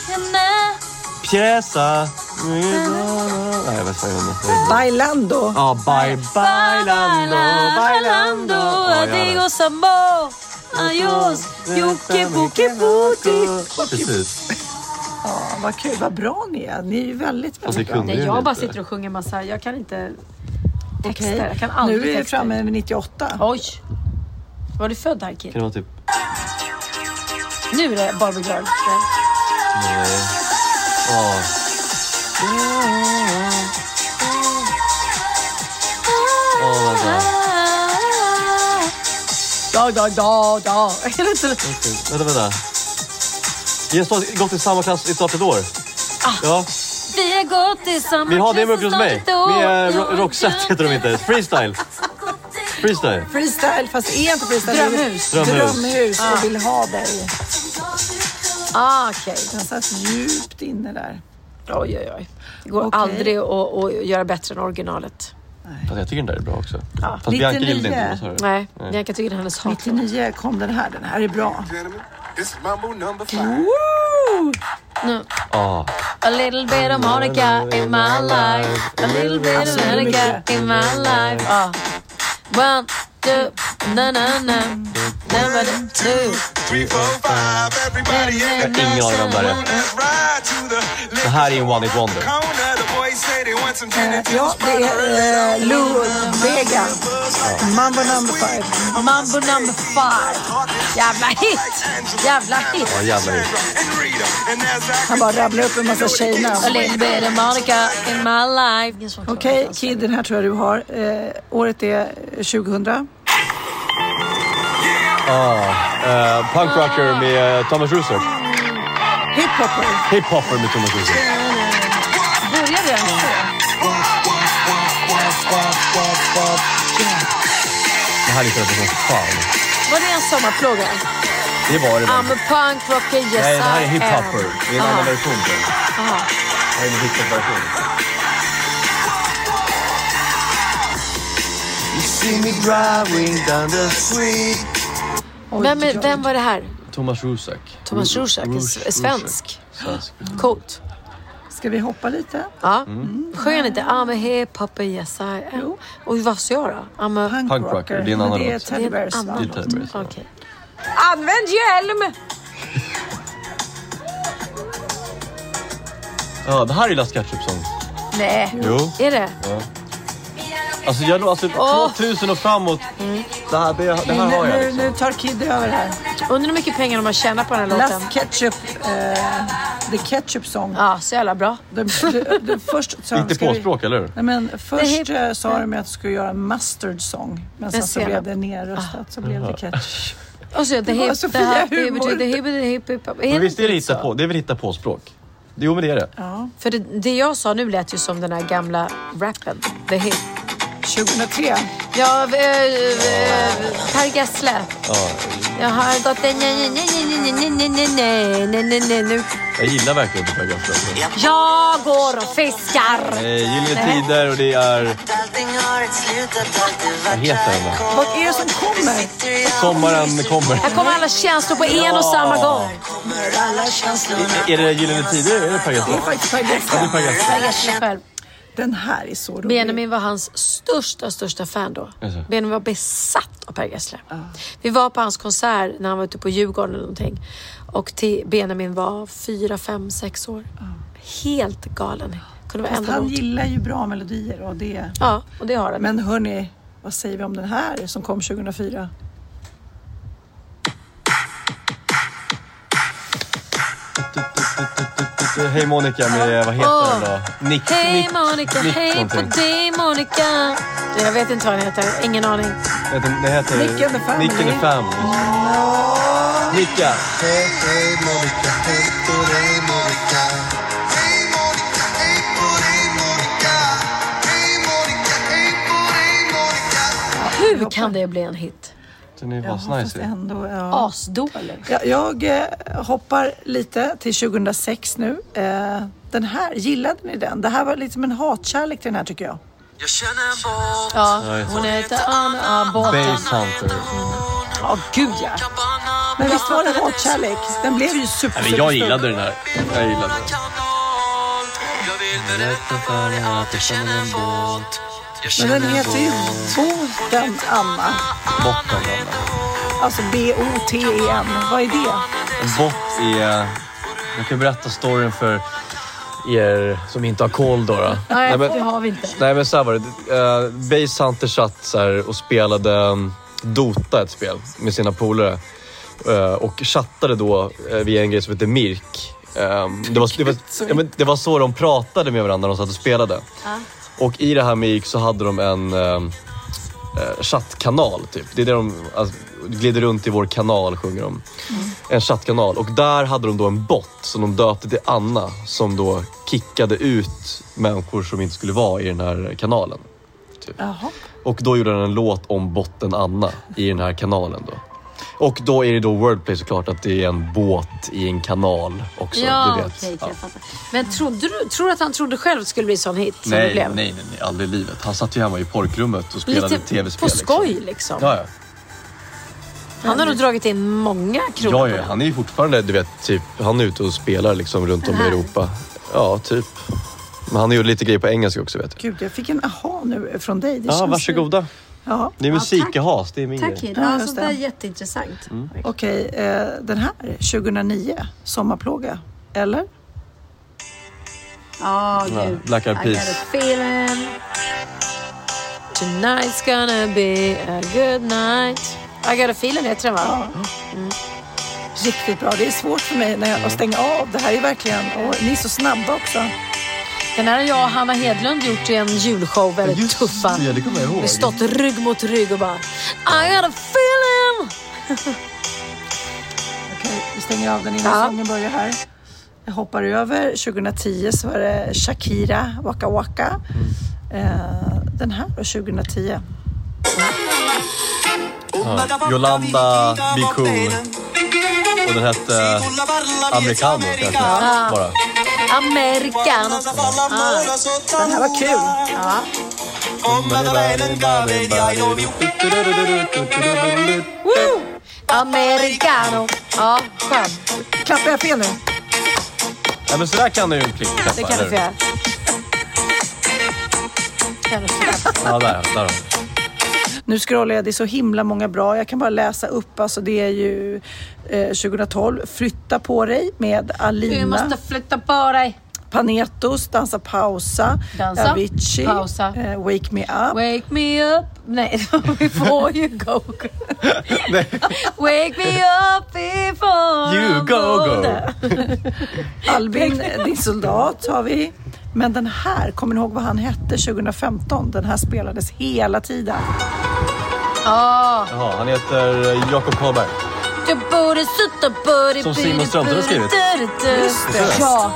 Pjäsa. Nej, jag vet fan inte. Bailando. Ja, bye, bailando, bailando. Ja, Adigo sambo. Adios. Yuki buki buki. Precis. Ja, vad kul. Vad bra ni är. Ni är ju väldigt, Fast väldigt det bra. kunde Nej, ju jag bara lite. sitter och sjunger massa. Jag kan inte texter. Okej. Jag kan aldrig Nu är vi texter. framme vid nittioåtta. Oj. Var du född här, Kid? Kan det vara typ... Nu är det Barbie Girl. Nej. Ja. Åh, vänta. Ja, ja, ja, ja. Är det inte... Okej, Vänta, vänta. Vi har stått, gått i samma klass i snart ett år. Ja. Vi har gått i samma Vi har det med klass hos mig. snart ett år. Med eh, Ro- Roxette heter de inte. Freestyle. Freestyle. Freestyle, fast det är inte freestyle. Drömhus. Drömhus. Drömhus och vill ha dig. Ah, okej. Den satt djupt inne där. Oj, oj, oj. Det går Okej. aldrig att, att göra bättre än originalet. Fast jag tycker den där är bra också. Ja. Fast Bianca nittionio. gillade inte. Vad sa du? Nej, Bianca tycker hennes hat. nittionio kom den här. Den här är bra. It's Mambo number five. Woo! Nu. Ja. A little bit of Monica in my life. A little bit of Alltså, det är Monica mycket. in my life. Ah. One, two, na na na. Never two. Three, four, five. Everybody in the Ingen av dem där är. let's ride to the Det här är en one hit wonder. corner. The boys say they want some Eh, tender ja, det är eh, Lou Vega. Mambo number five. Mambo number five. Jävla hit. Jävla hit. Ja, jävlar. and Rita. And as I Han bara rabblar upp en massa tjejnamn. A little bit of Monica in my life. Okej, Kid, den här tror jag du har. Eh, året är tjugohundra. Ja. Eh, Punk Rocker med eh, Thomas Rusak. Hiphopper. Hiphopper med Thomas Rusak. Började den så? Det här lyssnar jag på som fan. Var det en sommarplåga? Det var det väl? I'm a punk rocker, yes Nej, det här är I hiphopper. am. Det är en Aha. annan version på den. Aha. Det här är en hiphop-version. You see me driving down the street. Oj, Vem, är, oj. vem var det här? Thomas Rusak. Thomas Rusak, är s- är svensk. Svensk. Coolt. Ska vi hoppa lite? Ja. Sjöng han inte I'm a hiphopper, yes I am. Och vad sa jag då? I'm a... Punk, Punk rocker. rocker, det är en annan Men det är låt. Teddy Bears, va? annan Det är Teddy Bears, ja. Okej. Använd hjälm! Ja, det här är Las Ketchup-sång. Nej. Jo. Är det? Alltså, jag, alltså Åh. tvåtusen och framåt. Det här, det, det här har Nu, jag nu, liksom. nu tar Kid över här. Undrar hur mycket pengar de har tjänat på den här låten. Last Ketchup. Eh, the Ketchup Song. Ja, så jävla bra. De, de, de, först sa de, Inte ska vi- påspråk, eller hur? Nej, men först hip- eh, sa de att de skulle göra en mustard song. Men sen så ser blev jag. det nerröstat. Så blev det ketchup. Och så the var hip, Sofia the hip, the humor. hip, the hip, the hip, the hip, hip. Men visst är det inte hitta så? på? Det är väl hitta på språk? Jo, men det är det. Ja. För det, det jag sa nu lät ju som den här gamla rappen. The hip. tjugohundratre. Ja, äh, äh, Per Gessle. Ja, Jag har gått en... Nej, nej, nej, nej, nej, nej, nej, nej, nej, nej, nu. jag gillar verkligen det Per Gessle. Jag går och fiskar. Eh, Gyllene Tider och det är... Vad heter den då? Vad är det som kommer? Sommaren kommer. Här kommer alla känslor på en och samma gång. Är det Gyllene Tider? Är det Per Det är Gessle? faktiskt Per Ja, det är Gessle. Per Gessle. Per Gessle själv. Den här är så rolig. Benjamin var hans största, största fan då. Jaså? Benjamin var besatt av Per Gessle. Vi var på hans konsert när han var ute på Djurgården eller någonting. Och till Benjamin var fyra, fem, sex år. Helt galen. Kunde vara Fast enda han låt. gillar ju bra melodier och det. Ja, och det har han. Men hörni, vad säger vi om den här som kom tjugohundrafyra? Hej Monica med, vad heter Åh. den då? Nick, Hej Nick, Monica, Nick hej på någonting. dig Monica. Jag vet inte vad den heter, ingen aning. Vet du, Det heter Nick and the Family. Nick and the Family. Nicka. Hej, hej Monica, hej på dig Monica. Hej Monica, hej på dig Monica. Hej Monica, hej på dig Monica. Hur kan det bli en hit? Den är Ja, bara fast nice. ändå, ja. Asdålig. Ja, jag eh, hoppar lite till tjugohundrasex nu. Eh, den här, gillade ni den? Det här var lite som en hatkärlek till den här tycker jag. Jag känner en båt. Ja, Ja, just det. hon heter Anna Båten. Base Hunter. Ja, gud ja. Men visst var det hatkärlek? Den blev ju super, Nej, men jag gillade den här. Jag gillade den. Jag vill berätta för dig att jag känner en båt. Men den heter ju Båten Anna. Botten Anna. Alltså B O T E N. Vad är det? En bot är... Jag kan berätta storyn för er som inte har koll då. då. Nej, men, det har vi inte. nej men så här var det. Uh, Base Hunter satt så här och spelade um, Dota, ett spel, med sina polare. Uh, och chattade då uh, via en grej som heter Mirk. Um, det, var, det, var, ja, men det var så de pratade med varandra när de satt och spelade. Ja. Och i det här Mirk så hade de en um, uh, chattkanal typ. Det är det de alltså, glider runt i vår kanal, sjunger de. Mm. En chattkanal. Och där hade de då en bot som de döpte till Anna, som då kickade ut människor som inte skulle vara i den här kanalen. Typ. Jaha. Och då gjorde den en låt om botten Anna i den här kanalen då. Och då är det då wordplay såklart, att det är en båt i en kanal också. Ja, du vet. okej, Ja. jag fattar. Men trodde du, tror du att han trodde själv skulle bli sån hit som det Nej, blev? nej, nej, nej, aldrig i livet. Han satt ju hemma i porkrummet och spelade Lite tv-spel. på skoj liksom. Ja, ja. Han har nog dragit in många kronor Ja, på ja, det. han är ju fortfarande, du vet, typ, han är ute och spelar liksom runt om i Här. Europa. Ja, typ. Men han har gjort lite grejer på engelska också, vet du. Gud, jag fick en aha nu från dig. Det Ja, känns- varsågoda. Ja, Det är musikehas, det är min Tack, grej. ja, Ja, alltså, just det är det. jätteintressant. Mm. okej. Eh, den här, tjugohundranio, Sommarplåga. Eller? Ja, Ja, gud. Black Eyed I Peas. got a feeling tonight's gonna be a good night. I got a feeling heter den, va? Riktigt bra. Det är svårt för mig när jag att stänga av. Det här är verkligen... Och ni är så snabba också. Den här har jag och Hanna Hedlund gjort i en julshow, väldigt Just tuffa. det, det kommer jag ihåg. Vi har stått rygg mot rygg och bara I got a feeling. Okej, vi stänger av den innan Ja. sången börjar här. Jag hoppar över. tjugohundratio så var det Shakira, Waka Waka. Eh, den här då, tjugohundratio. Ja. Yolanda, Be Cool. Och den hette Americano kanske. Bara. Americano. Den här var kul. Ja. Woo! Americano. Ja, skön. Klappar jag fel nu? Ja, men sådär kan du ju klippa. Det kan du få göra. Kan du få göra. Ja, där, där har vi. Nu scrollar jag, det är så himla många bra. Jag kan bara läsa upp, alltså det är ju eh, tjugohundratolv. Flytta på dig med Du Alina. måste flytta på dig. Panetos, Dansa Pausa. Dansa, Avicii, pausa. eh, Wake Me Up. Wake me up. Nej, before you go. Wake me up before You go, go. Albin, din soldat har vi. Men den här, kommer ni ihåg vad han hette tjugohundrafemton? Den här spelades hela tiden. Ja. Jaha, han heter Jakob Karlberg. Du borde sitta på dig. Som Simon Strömberg har skrivit. Just det. Ja.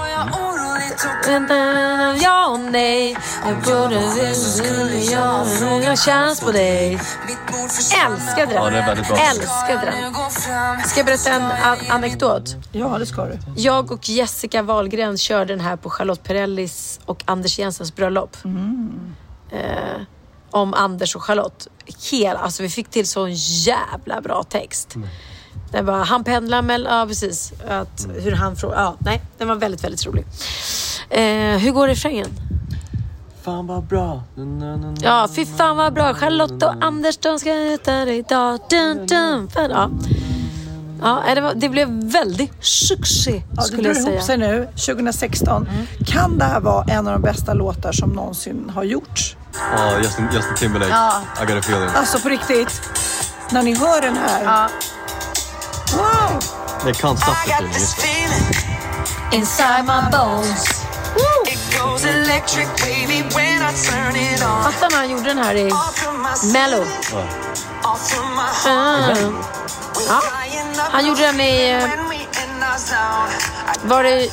Ja och nej. Jag borde ja, jag chans på dig. Älskade den. Ja, det är väldigt bra. Älskade den. Ska jag berätta en an- anekdot? Ja, det ska du. Jag och Jessica Wahlgren körde den här på Charlotte Perrellis och Anders Jensens bröllop. Mm. Eh, om Anders och Charlotte. Hela, alltså vi fick till så en jävla bra text. Mm. Det var, han pendlar mellan, ja precis. Att, hur han frågar, ja nej, den var väldigt, väldigt rolig. Eh, hur går det i refrängen? Fan vad bra. Ja, fy fan vad bra. Charlotte och Anders, de ska äta dig idag. Dun, dun, fan, ja. Ja, det, var, det blev väldigt succé, Ja, det skulle drar jag ihop säga. sig nu, tjugohundrasexton. Mm. Kan det här vara en av de bästa låtar som någonsin har gjorts? Ja, Justin, Justin Timberlake. Ja. I got a feeling. Alltså på riktigt, när ni hör den här. Ja. Wow! Det är konstigt. inside my bones. Fattar när han gjorde den här i Mello. Ja. Mm. Ja. Han gjorde den i... Var det...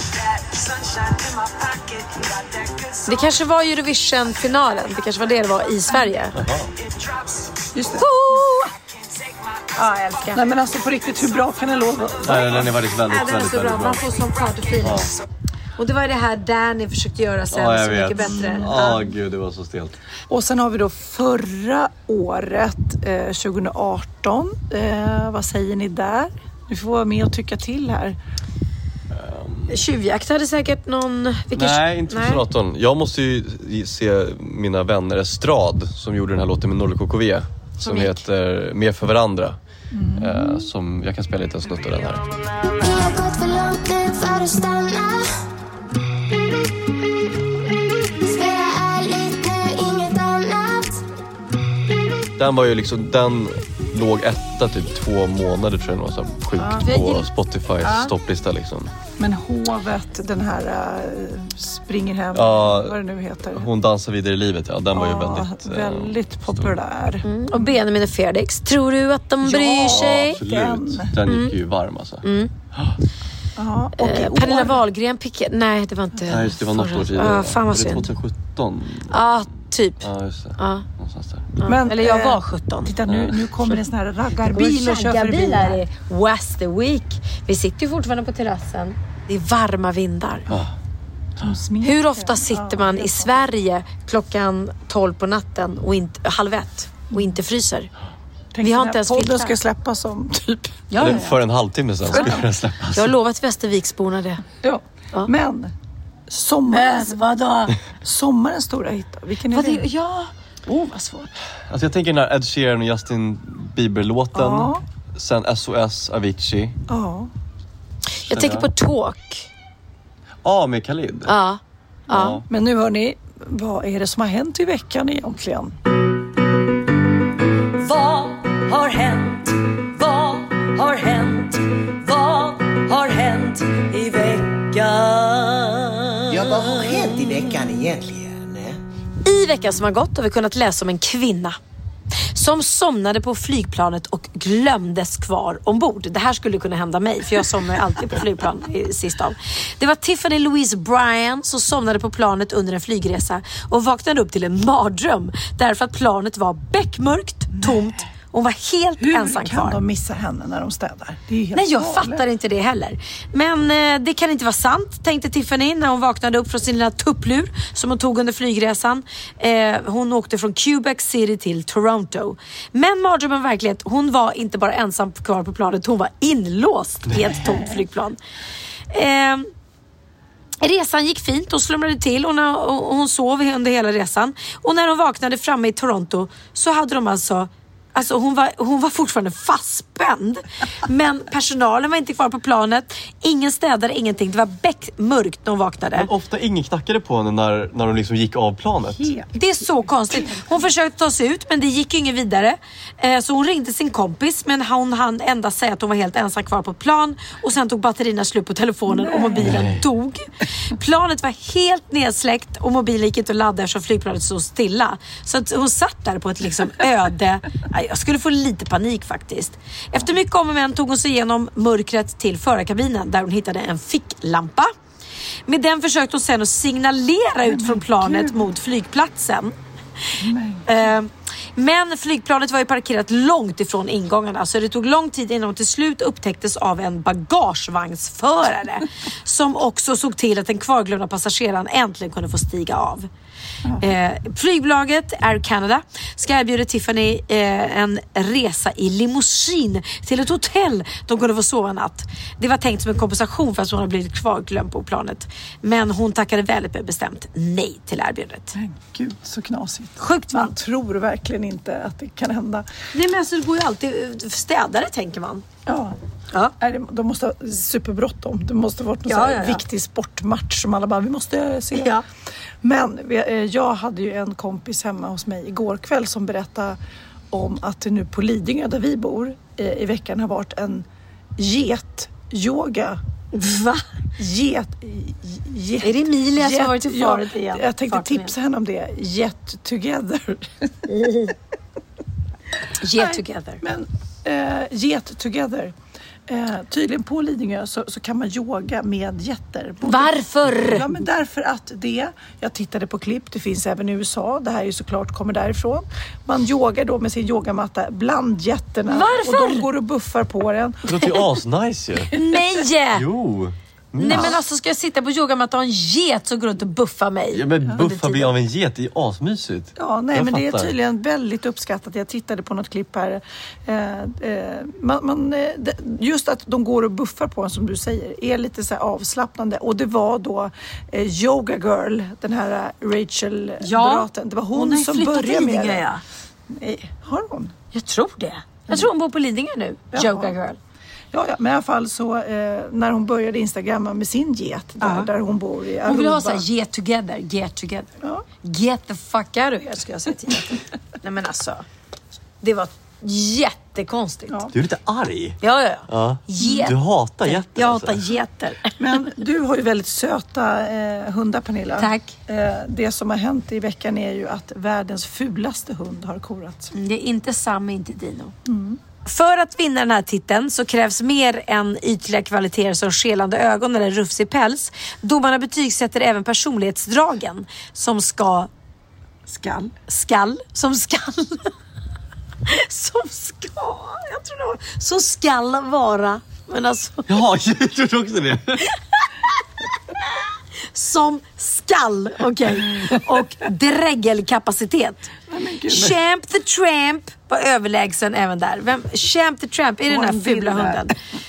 Det kanske var Eurovision-finalen. Det kanske var det det var i Sverige. Jaha. Just det. Oh! Ja, jag älskar. Nej men alltså på riktigt, hur bra kan en låt vara? Nej, den är väldigt, väldigt, Ja, den är väldigt, så bra. väldigt bra. Man får som partyfeeling. Ja. Och det var det här Danny försökte göra sen Ja, jag så vet. mycket bättre. Ja, gud, det var så stelt. Och sen har vi då förra året, eh, tjugo arton. Eh, vad säger ni där? Du får vara med och tycka till här. Tjuvjakt hade säkert någon... Vilken... Nej, inte tjugo arton. Jag måste ju se mina vänner Estrad som gjorde den här låten med Norli K K V. Som, som heter Mer för varandra. Mm. Eh, som jag kan spela lite en snutt av den här. Den var ju liksom, den låg etta typ två månader tror jag det var, så här, sjukt ja, på Spotifys ja. topplista liksom. Men Hovet, den här uh, springer hem, ja, vad det nu heter. Hon dansar vidare i livet, ja, den ja, var ju väldigt väldigt uh, populär. Mm. Och Benjamin och Felix, tror du att de bryr ja, sig? Absolut, den, den gick ju varm alltså. Mm. Ja, och eh, Pernilla Wahlgren pick... Nej, det var inte... Nej, just det var något år tidigare. Ah, fan vad synd. tjugo sjutton. Ja, typ. Ja, just det. Ja. Någonstans där. Ja. Men, eller jag var eh, sjutton. Titta, nu, nu kommer en sån här raggarbil och kör förbi här i Westerweek. Vi sitter ju fortfarande på terrassen. Det är varma vindar. Ja. Hur ofta sitter man i Sverige klockan tolv på natten och inte, halv ett och inte fryser? Tänk vi har inte ens podden filtar. ska släppas som typ... Ja, ja. För en halvtimme sedan ska den släppas. Jag har lovat Västerviksborna det. Ja. Ja. Men sommarens, vadå? Sommarens stora hit. Vilken är vad det? det? Ja. Oh, vad svårt. Alltså jag tänker den här Ed Sheeran och Justin Bieber-låten. Ja. Sen S O S, Avicii. Ja. Jag tänker på Talk. Ja, med Khalid. Ja. Ja. Ja. Men nu hör ni, vad är det som har hänt i veckan egentligen? Vad har hänt? Vad har hänt? Vad har hänt i veckan? Ja, vad har hänt i veckan egentligen? I veckan som har gått har vi kunnat läsa om en kvinna som somnade på flygplanet och glömdes kvar ombord. Det här skulle kunna hända mig, för jag somnar alltid på flygplan i sist av. Det var Tiffany Louise Bryan som somnade på planet under en flygresa och vaknade upp till en mardröm därför att planet var beckmörkt, tomt. Hon var helt Hur ensam kvar. Hur kan de missa henne när de städar? Det är ju helt Nej, jag galet. fattar inte det heller. Men eh, det kan inte vara sant, tänkte Tiffany när hon vaknade upp från sin lilla tupplur som hon tog under flygresan. Eh, hon åkte från Quebec City till Toronto. Men mardrömmen verklighet, hon var inte bara ensam kvar på planet, hon var inlåst i ett tomt flygplan. Eh, Resan gick fint och slumrade till och, när, och hon sov under hela resan. Och när hon vaknade framme i Toronto så hade de alltså Alltså hon var, hon var fortfarande fastspänd. Men personalen var inte kvar på planet. Ingen städade, ingenting. Det var beckmörkt när hon vaknade. Men ofta ingen knackade på henne när, när hon liksom gick av planet. Det är så konstigt. Hon försökte ta sig ut men det gick ju ingen vidare. eh, Så hon ringde sin kompis, men hon hann endast säga att hon var helt ensam kvar på plan. Och sen tog batterierna slut på telefonen och mobilen Nej. dog. Planet var helt nedsläckt och mobilen gick inte att ladda eftersom flygplanet stod stilla. Så att hon satt där på ett liksom öde. Jag skulle få lite panik faktiskt. Efter mycket om och men tog hon sig igenom mörkret till förarkabinen där hon hittade en ficklampa. Med den försökte hon sen att signalera ut från planet mot flygplatsen. Uh, men flygplanet var ju parkerat långt ifrån ingångarna, så det tog lång tid innan hon till slut upptäcktes av en bagagevagnsförare som också såg till att den kvarglömda passageraren äntligen kunde få stiga av. Ja. Eh, flygbolaget Air Canada ska erbjuda Tiffany eh, en resa i limousin till ett hotell de kunde få sova en natt. Det var tänkt som en kompensation för att hon hade blivit kvarglömd på planet. Men hon tackade väldigt bestämt nej till erbjudandet. Men gud, så knasigt. Sjukt, va? Man tror verkligen inte att det kan hända. Nej, men alltså, det går ju alltid städare, tänker man. Ja. Ja. De måste ha superbråttom. Det måste vara någon ja, så här ja, ja. viktig sportmatch som alla bara, vi måste se. Ja. Men jag hade ju en kompis hemma hos mig igår kväll som berättade om att det nu på Lidingö där vi bor i veckan har varit en getyoga Va? Get, get, är det Emilia som har varit i faret ja, igen? Jag tänkte Farten tipsa henne om det. Get together. Get together. Men uh, get together. Eh, tydligen på Lidingö så, så kan man yoga med getter. Både, Varför? Ja, men därför att det, jag tittade på klipp, det finns även i U S A, det här är ju såklart kommer därifrån. Man yogar då med sin yogamatta bland getterna. Varför? Och de går och buffar på den. Det låter ju asnice ju. Nej! Jo. Nej men alltså ska jag sitta på yogamattan och en get som går runt och buffar mig? Ja, men buffa bli av en get, det är asmysigt. Ja, nej jag men fattar. det är tydligen väldigt uppskattat. Jag tittade på något klipp här. Eh, eh, man, man, eh, just att de går och buffar på en som du säger är lite så här avslappnande. Och det var då eh, Yoga Girl, den här Rachel Ja, Braten. Det var hon, hon har som flyttat började till med Lidingö, det. ja. Nej, har hon? Jag tror det. Jag tror hon bor på Lidingö nu. Jaha. Yoga girl. Ja, ja, men i alla fall så eh, när hon började Instagramma med sin get där, Ja. där hon bor i Aruba. Hon vill ha såhär get together, get together. Ja. Get the fuck out of here ska jag säga till geten. Nej men alltså. Det var jättekonstigt. Ja. Ja, Du är lite arg. ja. ja. Ja. Get. Du hatar getter. Jag alltså. hatar getter. Men du har ju väldigt söta eh, hundar, Pernilla. Tack. Eh, det som har hänt i veckan är ju att världens fulaste hund har korats. Det är inte Sam, inte Dino. Mm. För att vinna den här titeln så krävs mer än ytliga kvaliteter som skelande ögon eller rufsig päls. Domarna betygsätter även personlighetsdragen som ska... Skall. Skall. Som skall. som ska... Jag tror det var... Så skall vara. Men alltså... Ja, jag tror också det. som skall, okej. Okay. Och drägelkapacitet. Champ the Tramp var överlägsen även där. Vem? Champ the Tramp, är det den här fula hunden?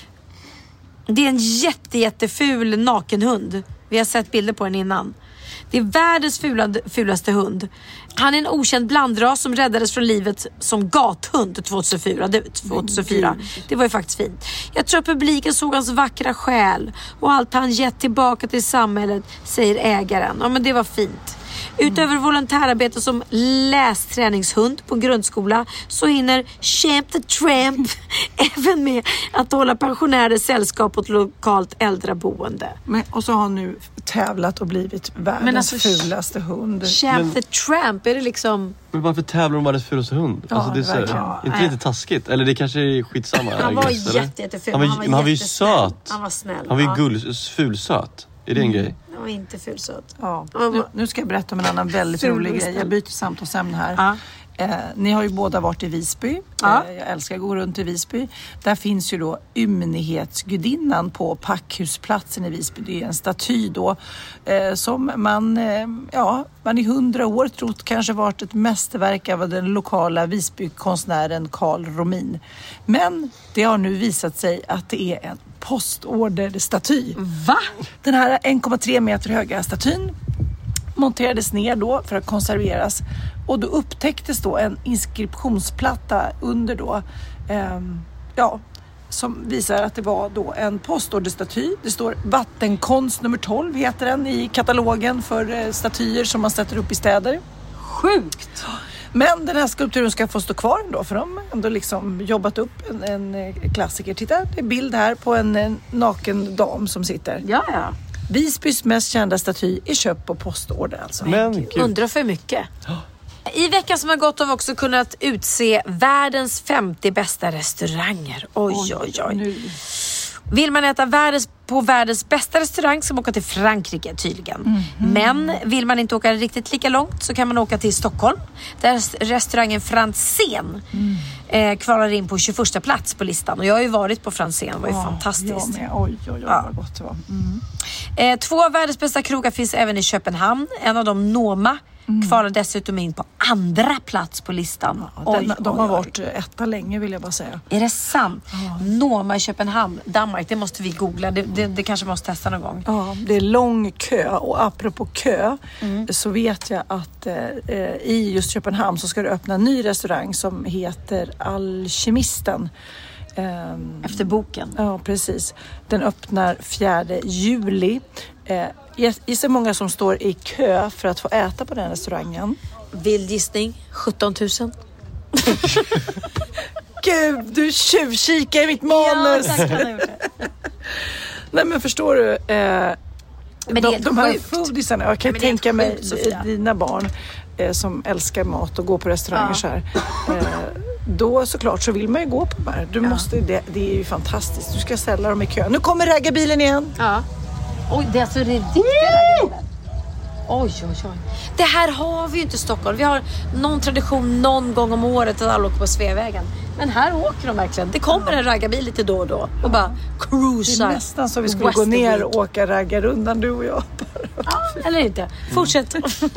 Det är en jätte, jätteful nakenhund. Vi har sett bilder på den innan. Det är världens fulande, fulaste hund. Han är en okänd blandras som räddades från livet som gathund tjugohundrafyra. Det, tjugohundrafyra. Det var ju faktiskt fint. Jag tror att publiken såg hans vackra själ och allt han gett tillbaka till samhället, säger ägaren. Ja, men det var fint. Utöver volontärarbete som lästräningshund på grundskola så hinner Champ the Tramp även med att hålla pensionärer sällskap på ett lokalt äldreboende. Men, och så har han nu tävlat och blivit världens alltså, fulaste hund. Champ Men- the Tramp, är det liksom... Men varför tävlar de världens fulaste hund? Ja, alltså, det är så, verkligen. är inte det lite taskigt? Eller det kanske är skitsamma. Han var I guess, eller? jätte, jätteful. Han var, Han var men han var ju jättesnäll. söt. Han var snäll. Han var ju ja. gull, fulsöt. Är det en grej? Han var inte fulsöt. Ja. Mm. Nu, nu ska jag berätta om en annan väldigt Ful rolig och grej. Jag byter samtalsämne här. Ja. Eh, ni har ju båda varit i Visby. Ja. Eh, jag älskar att gå runt i Visby. Där finns ju då ymnighetsgudinnan på Packhusplatsen i Visby. Det är en staty då eh, som man, eh, ja, man i hundra år trott kanske varit ett mästerverk av den lokala Visbykonstnären Carl Romin. Men det har nu visat sig att det är en postorderstaty. Va? Den här en komma tre meter höga statyn monterades ner då för att konserveras och då upptäcktes då en inskriptionsplatta under då ehm, ja, som visar att det var då en postorderstaty. Det står vattenkonst nummer tolv heter den i katalogen för eh, statyer som man sätter upp i städer. Sjukt! Men den här skulpturen ska få stå kvar ändå för de har ändå liksom jobbat upp en, en klassiker. Titta, det är en bild här på en, en naken dam som sitter. Ja, ja. Visbys mest kända staty är köpt på postorder alltså. Men gud. Undrar för mycket. I veckan som har gått har vi också kunnat utse världens femtio bästa restauranger. Oj, oj, oj. Nu. Vill man äta världens, på världens bästa restaurang ska man åka till Frankrike tydligen. Mm-hmm. Men vill man inte åka riktigt lika långt så kan man åka till Stockholm. Där restaurangen Franzén mm. eh, kvalar in på tjugoförsta plats på listan. Och jag har ju varit på Franzén, det var ju Ja, fantastiskt. jag med. Oj, oj, oj, Ja. vad gott det var. Mm. Eh, två av världens bästa krogar finns även i Köpenhamn. En av dem, Noma, mm. kvalar dessutom in på andra plats på listan. Ja, Oj, den, de oj, har oj. varit etta länge vill jag bara säga. Är det sant? Ja. Noma i Köpenhamn, Danmark, det måste vi googla. Det, det, det kanske måste testa någon gång. Ja, det är lång kö och apropå kö Mm. så vet jag att eh, i just Köpenhamn så ska det öppna en ny restaurang som heter Alkemisten. Ehm, Efter boken. Ja, precis. Den öppnar fjärde juli. Eh, gissa hur många som står i kö för att få äta på den restaurangen. Vild gissning, sjutton tusen. Gud, du tjuvkikar i mitt manus! Ja, tack, Nej men förstår du, eh, Men det är de, helt de här sjukt. foodiesarna, jag kan Nej, ju men det är tänka helt mig sjukt, Sofia. dina barn eh, som älskar mat och går på restauranger Ja. så här. Eh, då såklart så vill man ju gå på de här. Du måste, det, det är ju fantastiskt. Du ska ställa dem i kö. Nu kommer raggarbilen igen. Ja. Oj, det är alltså det riktiga raggarbilen. Oj, oj, oj. Det här har vi ju inte i Stockholm. Vi har någon tradition någon gång om året att alla åker på Sveavägen. Men här åker de verkligen. Det kommer en raggarbil lite då och då och bara Det cruisar. är nästan så vi skulle gå ner och åka raggarrundan du och jag. Ja, eller inte. Fortsätt.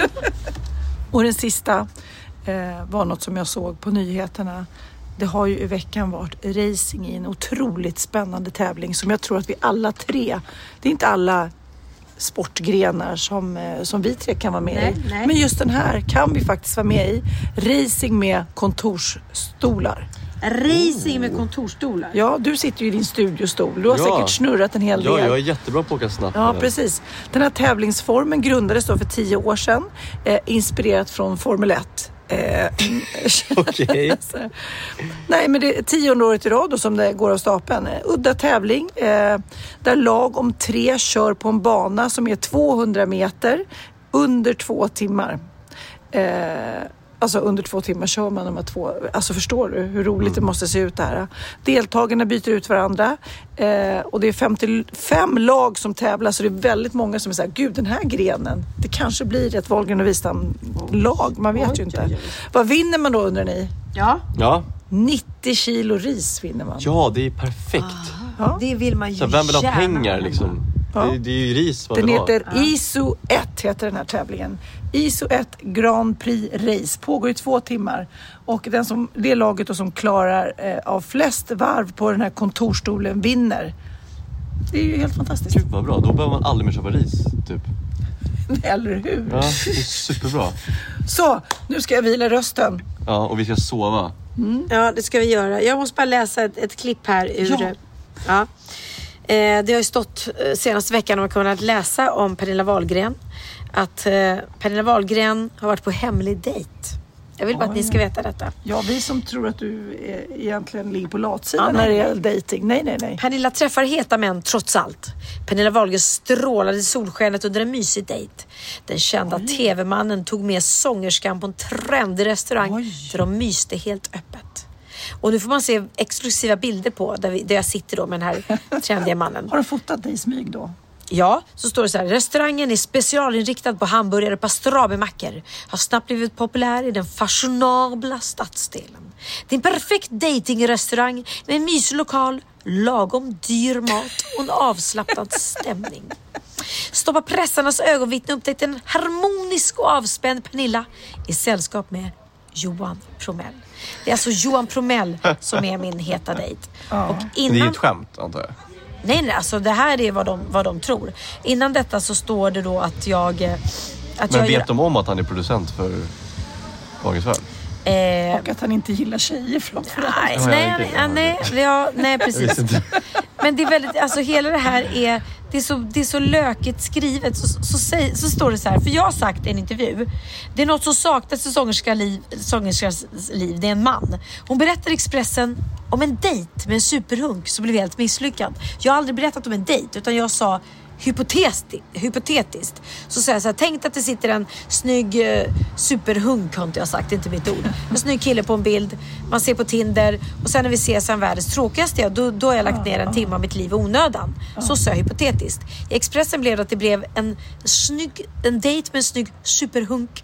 Och den sista eh, var något som jag såg på nyheterna. Det har ju i veckan varit racing i en otroligt spännande tävling som jag tror att vi alla tre, det är inte alla sportgrenar som, eh, som vi tre kan vara med Nej, i. nej. Men just den här kan vi faktiskt vara med i. Racing med kontorsstolar. Racing med kontorstolar. Ja, du sitter ju i din studiostol. Du har Ja. säkert snurrat en hel del. Ja, jag är jättebra på att åka snabbt. Ja, med det. precis. Den här tävlingsformen grundades då för tio år sedan. Eh, inspirerat från Formel ett. Eh, Okej. så- Nej, men det är tionde året i rad då som det går av stapeln. Eh, Udda tävling eh, där lag om tre kör på en bana som är tvåhundra meter under två timmar. Eh, Alltså under två timmar kör man de här två. Alltså förstår du hur roligt det måste se ut där. Deltagarna byter ut varandra. Eh, och det är femtiofem lag som tävlar. Så det är väldigt många som är så här, gud den här grenen. Det kanske blir ett Wahlgren och Wistam-lag. Man vet Oj, ju inte. oj, oj. Vad vinner man då undrar ni? Ja, Ja. nittio kilo ris vinner man. ja, det är perfekt. Ja. det vill man ju Så vem vill ha gärna. pengar liksom? Ja. Det, det är ju ris man Den vill heter ha. I S O ett heter den här tävlingen. I S O ett Grand Prix Race. Pågår i två timmar. Och den som, det laget då som klarar eh, av flest varv på den här kontorstolen vinner. Det är ju helt fantastiskt. Gud vad bra, då behöver man aldrig mer köpa ris typ. Eller hur? Ja, det är superbra. Så, nu ska jag vila rösten. Ja, och vi ska sova. Ja, det ska vi göra. Jag måste bara läsa ett, ett klipp här ur... Ja. Ja. Eh, det har ju stått eh, senaste veckan, och man kunnat läsa om Pernilla Wahlgren. Att eh, Pernilla Wahlgren har varit på hemlig dejt. Jag vill bara att ni ska veta detta. Ja, vi som tror att du är, egentligen ligger på latsidan Ja, när nej. det gäller dating. Nej, nej, nej. Pernilla träffar heta män trots allt. Pernilla Wahlgren strålade i solskenet under en mysig dejt. Den kända tv-mannen tog med sångerskan på en trendig restaurang. Oj. Där de myste helt öppet. Och nu får man se exklusiva bilder på där, vi, där jag sitter då med den här trendiga mannen. Har du fotat dig i smyg då? Ja, så står det så här. Restaurangen är specialinriktad på hamburgare och pastrami-mackor. Har snabbt blivit populär i den fashionabla stadsdelen. Det är en perfekt datingrestaurang med en mysig lokal, lagom dyr mat och en avslappnad stämning. Stoppa pressarnas ögonvittne upptäckte en harmonisk och avspänd Pernilla i sällskap med Johan Promell. Det är alltså Johan Promell som är min heta dejt. Och Det är ju innan... ett skämt antar jag. Nej, nej, alltså det här är vad de, vad de tror. Innan detta så står det då att jag... eh, Att Men jag vet de om att han är producent för Wahlgrens värld? Eh, Och att han inte gillar tjejer framförallt. nej, Ja, nej, ja, okej. nej, nej, ja, nej, Jag precis. visste inte. Men det är väldigt, alltså hela det här är, det är så, det är så lökigt skrivet. Så, så, säg, så står det så här, för jag har sagt i en intervju, det är något som saknas i sångerskans liv, sångerskas liv, det är en man. Hon berättar i Expressen om en dejt med en superhunk som blev helt misslyckad. Jag har aldrig berättat om en dejt, utan jag sa hypotetiskt, hypotetiskt. Så säger jag så här, tänk att det sitter en snygg eh, superhunk, har inte jag sagt, det är inte mitt ord. En snygg kille på en bild, man ser på Tinder, och sen när vi ses en världens tråkigaste, då, då har jag lagt ner en timme av mitt liv i onödan. Så sa jag hypotetiskt. I Expressen blev det att det blev en snygg, en dejt med en snygg superhunk.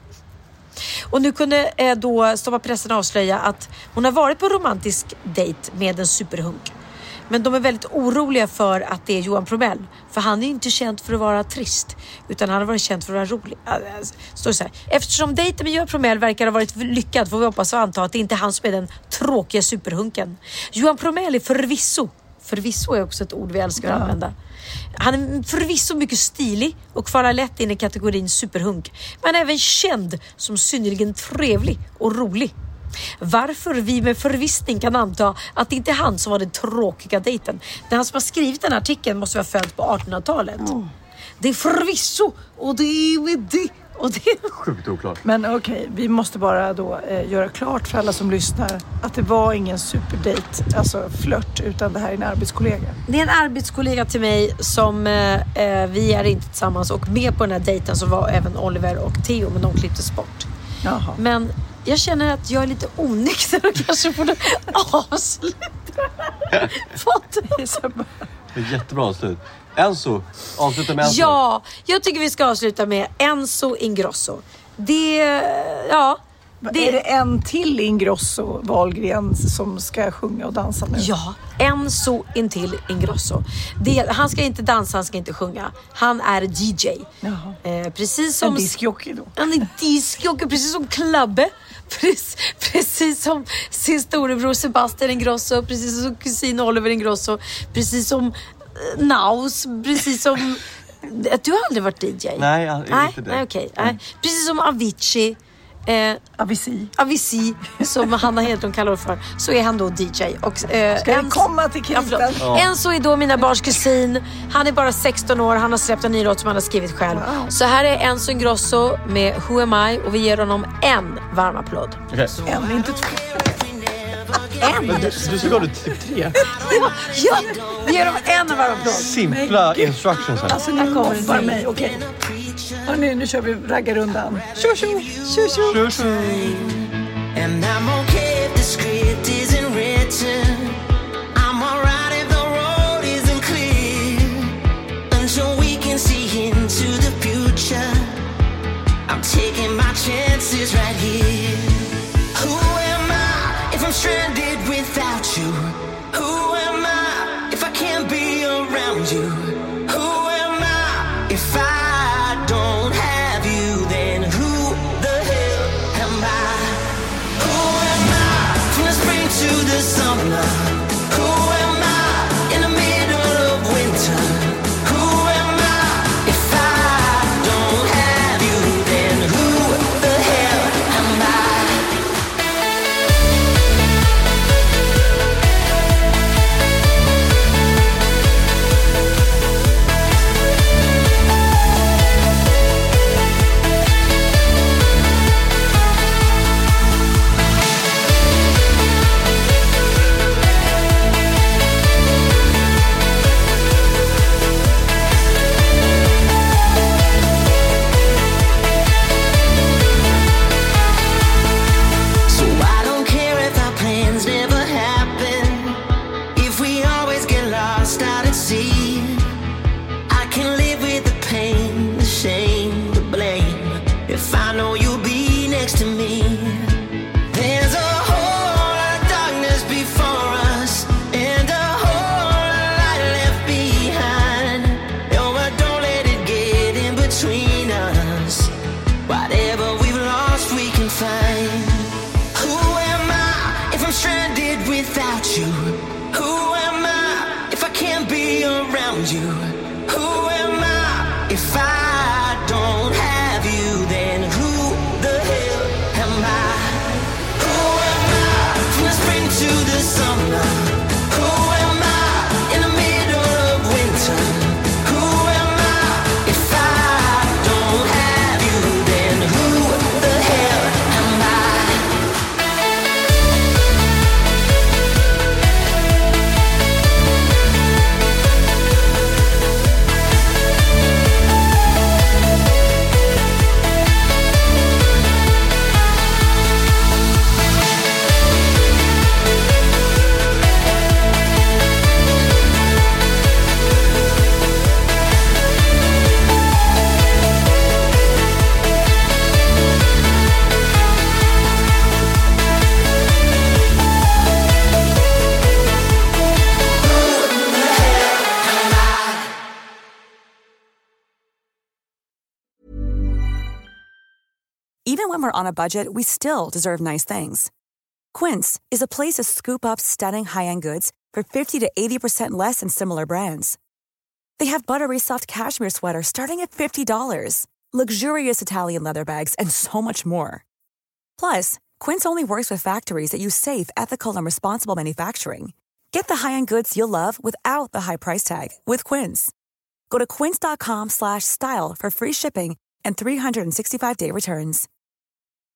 Och nu kunde eh, då Stoppa pressen avslöja att hon har varit på en romantisk dejt med en superhunk. Men de är väldigt oroliga för att det är Johan Promell. För han är inte känd för att vara trist, utan han har varit känd för att vara rolig. Står det så här. Eftersom dejten med Johan Promell verkar ha varit lyckad, får vi hoppas och anta att det inte är han som är den tråkiga superhunken. Johan Promell är förvisso, förvisso är också ett ord vi älskar att använda. Han är förvisso mycket stilig och kvarar lätt in i kategorin superhunk. Men även känd som synnerligen trevlig och rolig. Varför vi med förvissning kan anta att det inte är han som var den tråkiga dejten. Det han som har skrivit den här artikeln måste vara född på artonhundratalet. Oh. Det är förvisso och det är med det Och det... Sjukt oklart. Men okej, okay, vi måste bara då eh, göra klart för alla som lyssnar att det var ingen superdate, alltså flört, utan det här är en arbetskollega. Det är en arbetskollega till mig som eh, eh, vi är inte tillsammans, och med på den här dejten så var även Oliver och Theo, men de klipptes bort. Jaha. Men jag känner att jag är lite onykter och kanske borde avsluta. Det är jättebra avslut. Enzo, avsluta med Enzo. Ja, jag tycker vi ska avsluta med Enzo Ingrosso. Det, ja. Det... Är det en till Ingrosso Wahlgren som ska sjunga och dansa nu? Ja, Enzo in till Ingrosso. Det, han ska inte dansa, han ska inte sjunga. Han är D J. Eh, precis som... En diskjockey då? Han är diskjockey, precis som Klabbe. Precis, precis som sin storebror Sebastian Ingrosso. Precis som kusin Oliver Ingrosso. Precis som Naus, precis som... Du har aldrig varit D J? Nej, jag, jag nej, inte det. Nej, okej. Okay. Nej. Precis som Avicii. Eh, Avicii. Avicii, som Hanna Hedlund kallar för. Så är han då D J. Och, eh, Ska en, komma till kritan? Ja, Enzo är då mina barns kusin. Han är bara sexton år. Han har släppt en ny låt som han har skrivit själv. Wow. Så här är Enzo Ingrosso med Who Am I. Och vi ger honom en varm applåd. Okay. En, inte två. En? Men du, du ska gå till tre. Ja, ja, vi ger dem en varm applåd. Simpla instructions här. Alltså ni kommer mig, okej. Okay. Nu, nu kör vi raggarrundan. Tjo tjo, tjo tjo. Tjo tjo. And I'm okay if the script isn't written. I'm alright if the road isn't clear. Until we can see into the future, I'm taking my chances right here. Who am I if I'm stranded without you? Who am I if I can't be around you? Who am I if I don't have you? Then who the hell am I? Who am I from the spring to the summer? Who am I in the middle of winter? Who am I if I don't have you? Then who the hell am I? So I don't care if our plans never happen, if we always get lost out at sea. I can live with the pain, the shame, the blame, if I know you'll be next to me. There's a whole lot of darkness before us, and a whole lot of light left behind. Oh, but don't let it get in between us. Whatever we've lost, we can find. Who am I if I'm stranded without you? Who am I if I can't be around you? Who am I if I don't have you? Then who the hell am I? Who am I from the spring to the summer? Who am I in the middle of winter? Who am I if I don't have you? Then who the hell am I? Even when we're on a budget, we still deserve nice things. Quince is a place to scoop up stunning high-end goods for fifty to eighty percent less than similar brands. They have buttery soft cashmere sweaters starting at fifty dollars, luxurious Italian leather bags, and so much more. Plus, Quince only works with factories that use safe, ethical, and responsible manufacturing. Get the high-end goods you'll love without the high price tag with Quince. Go to quince.com slash style for free shipping and three hundred sixty-five day returns.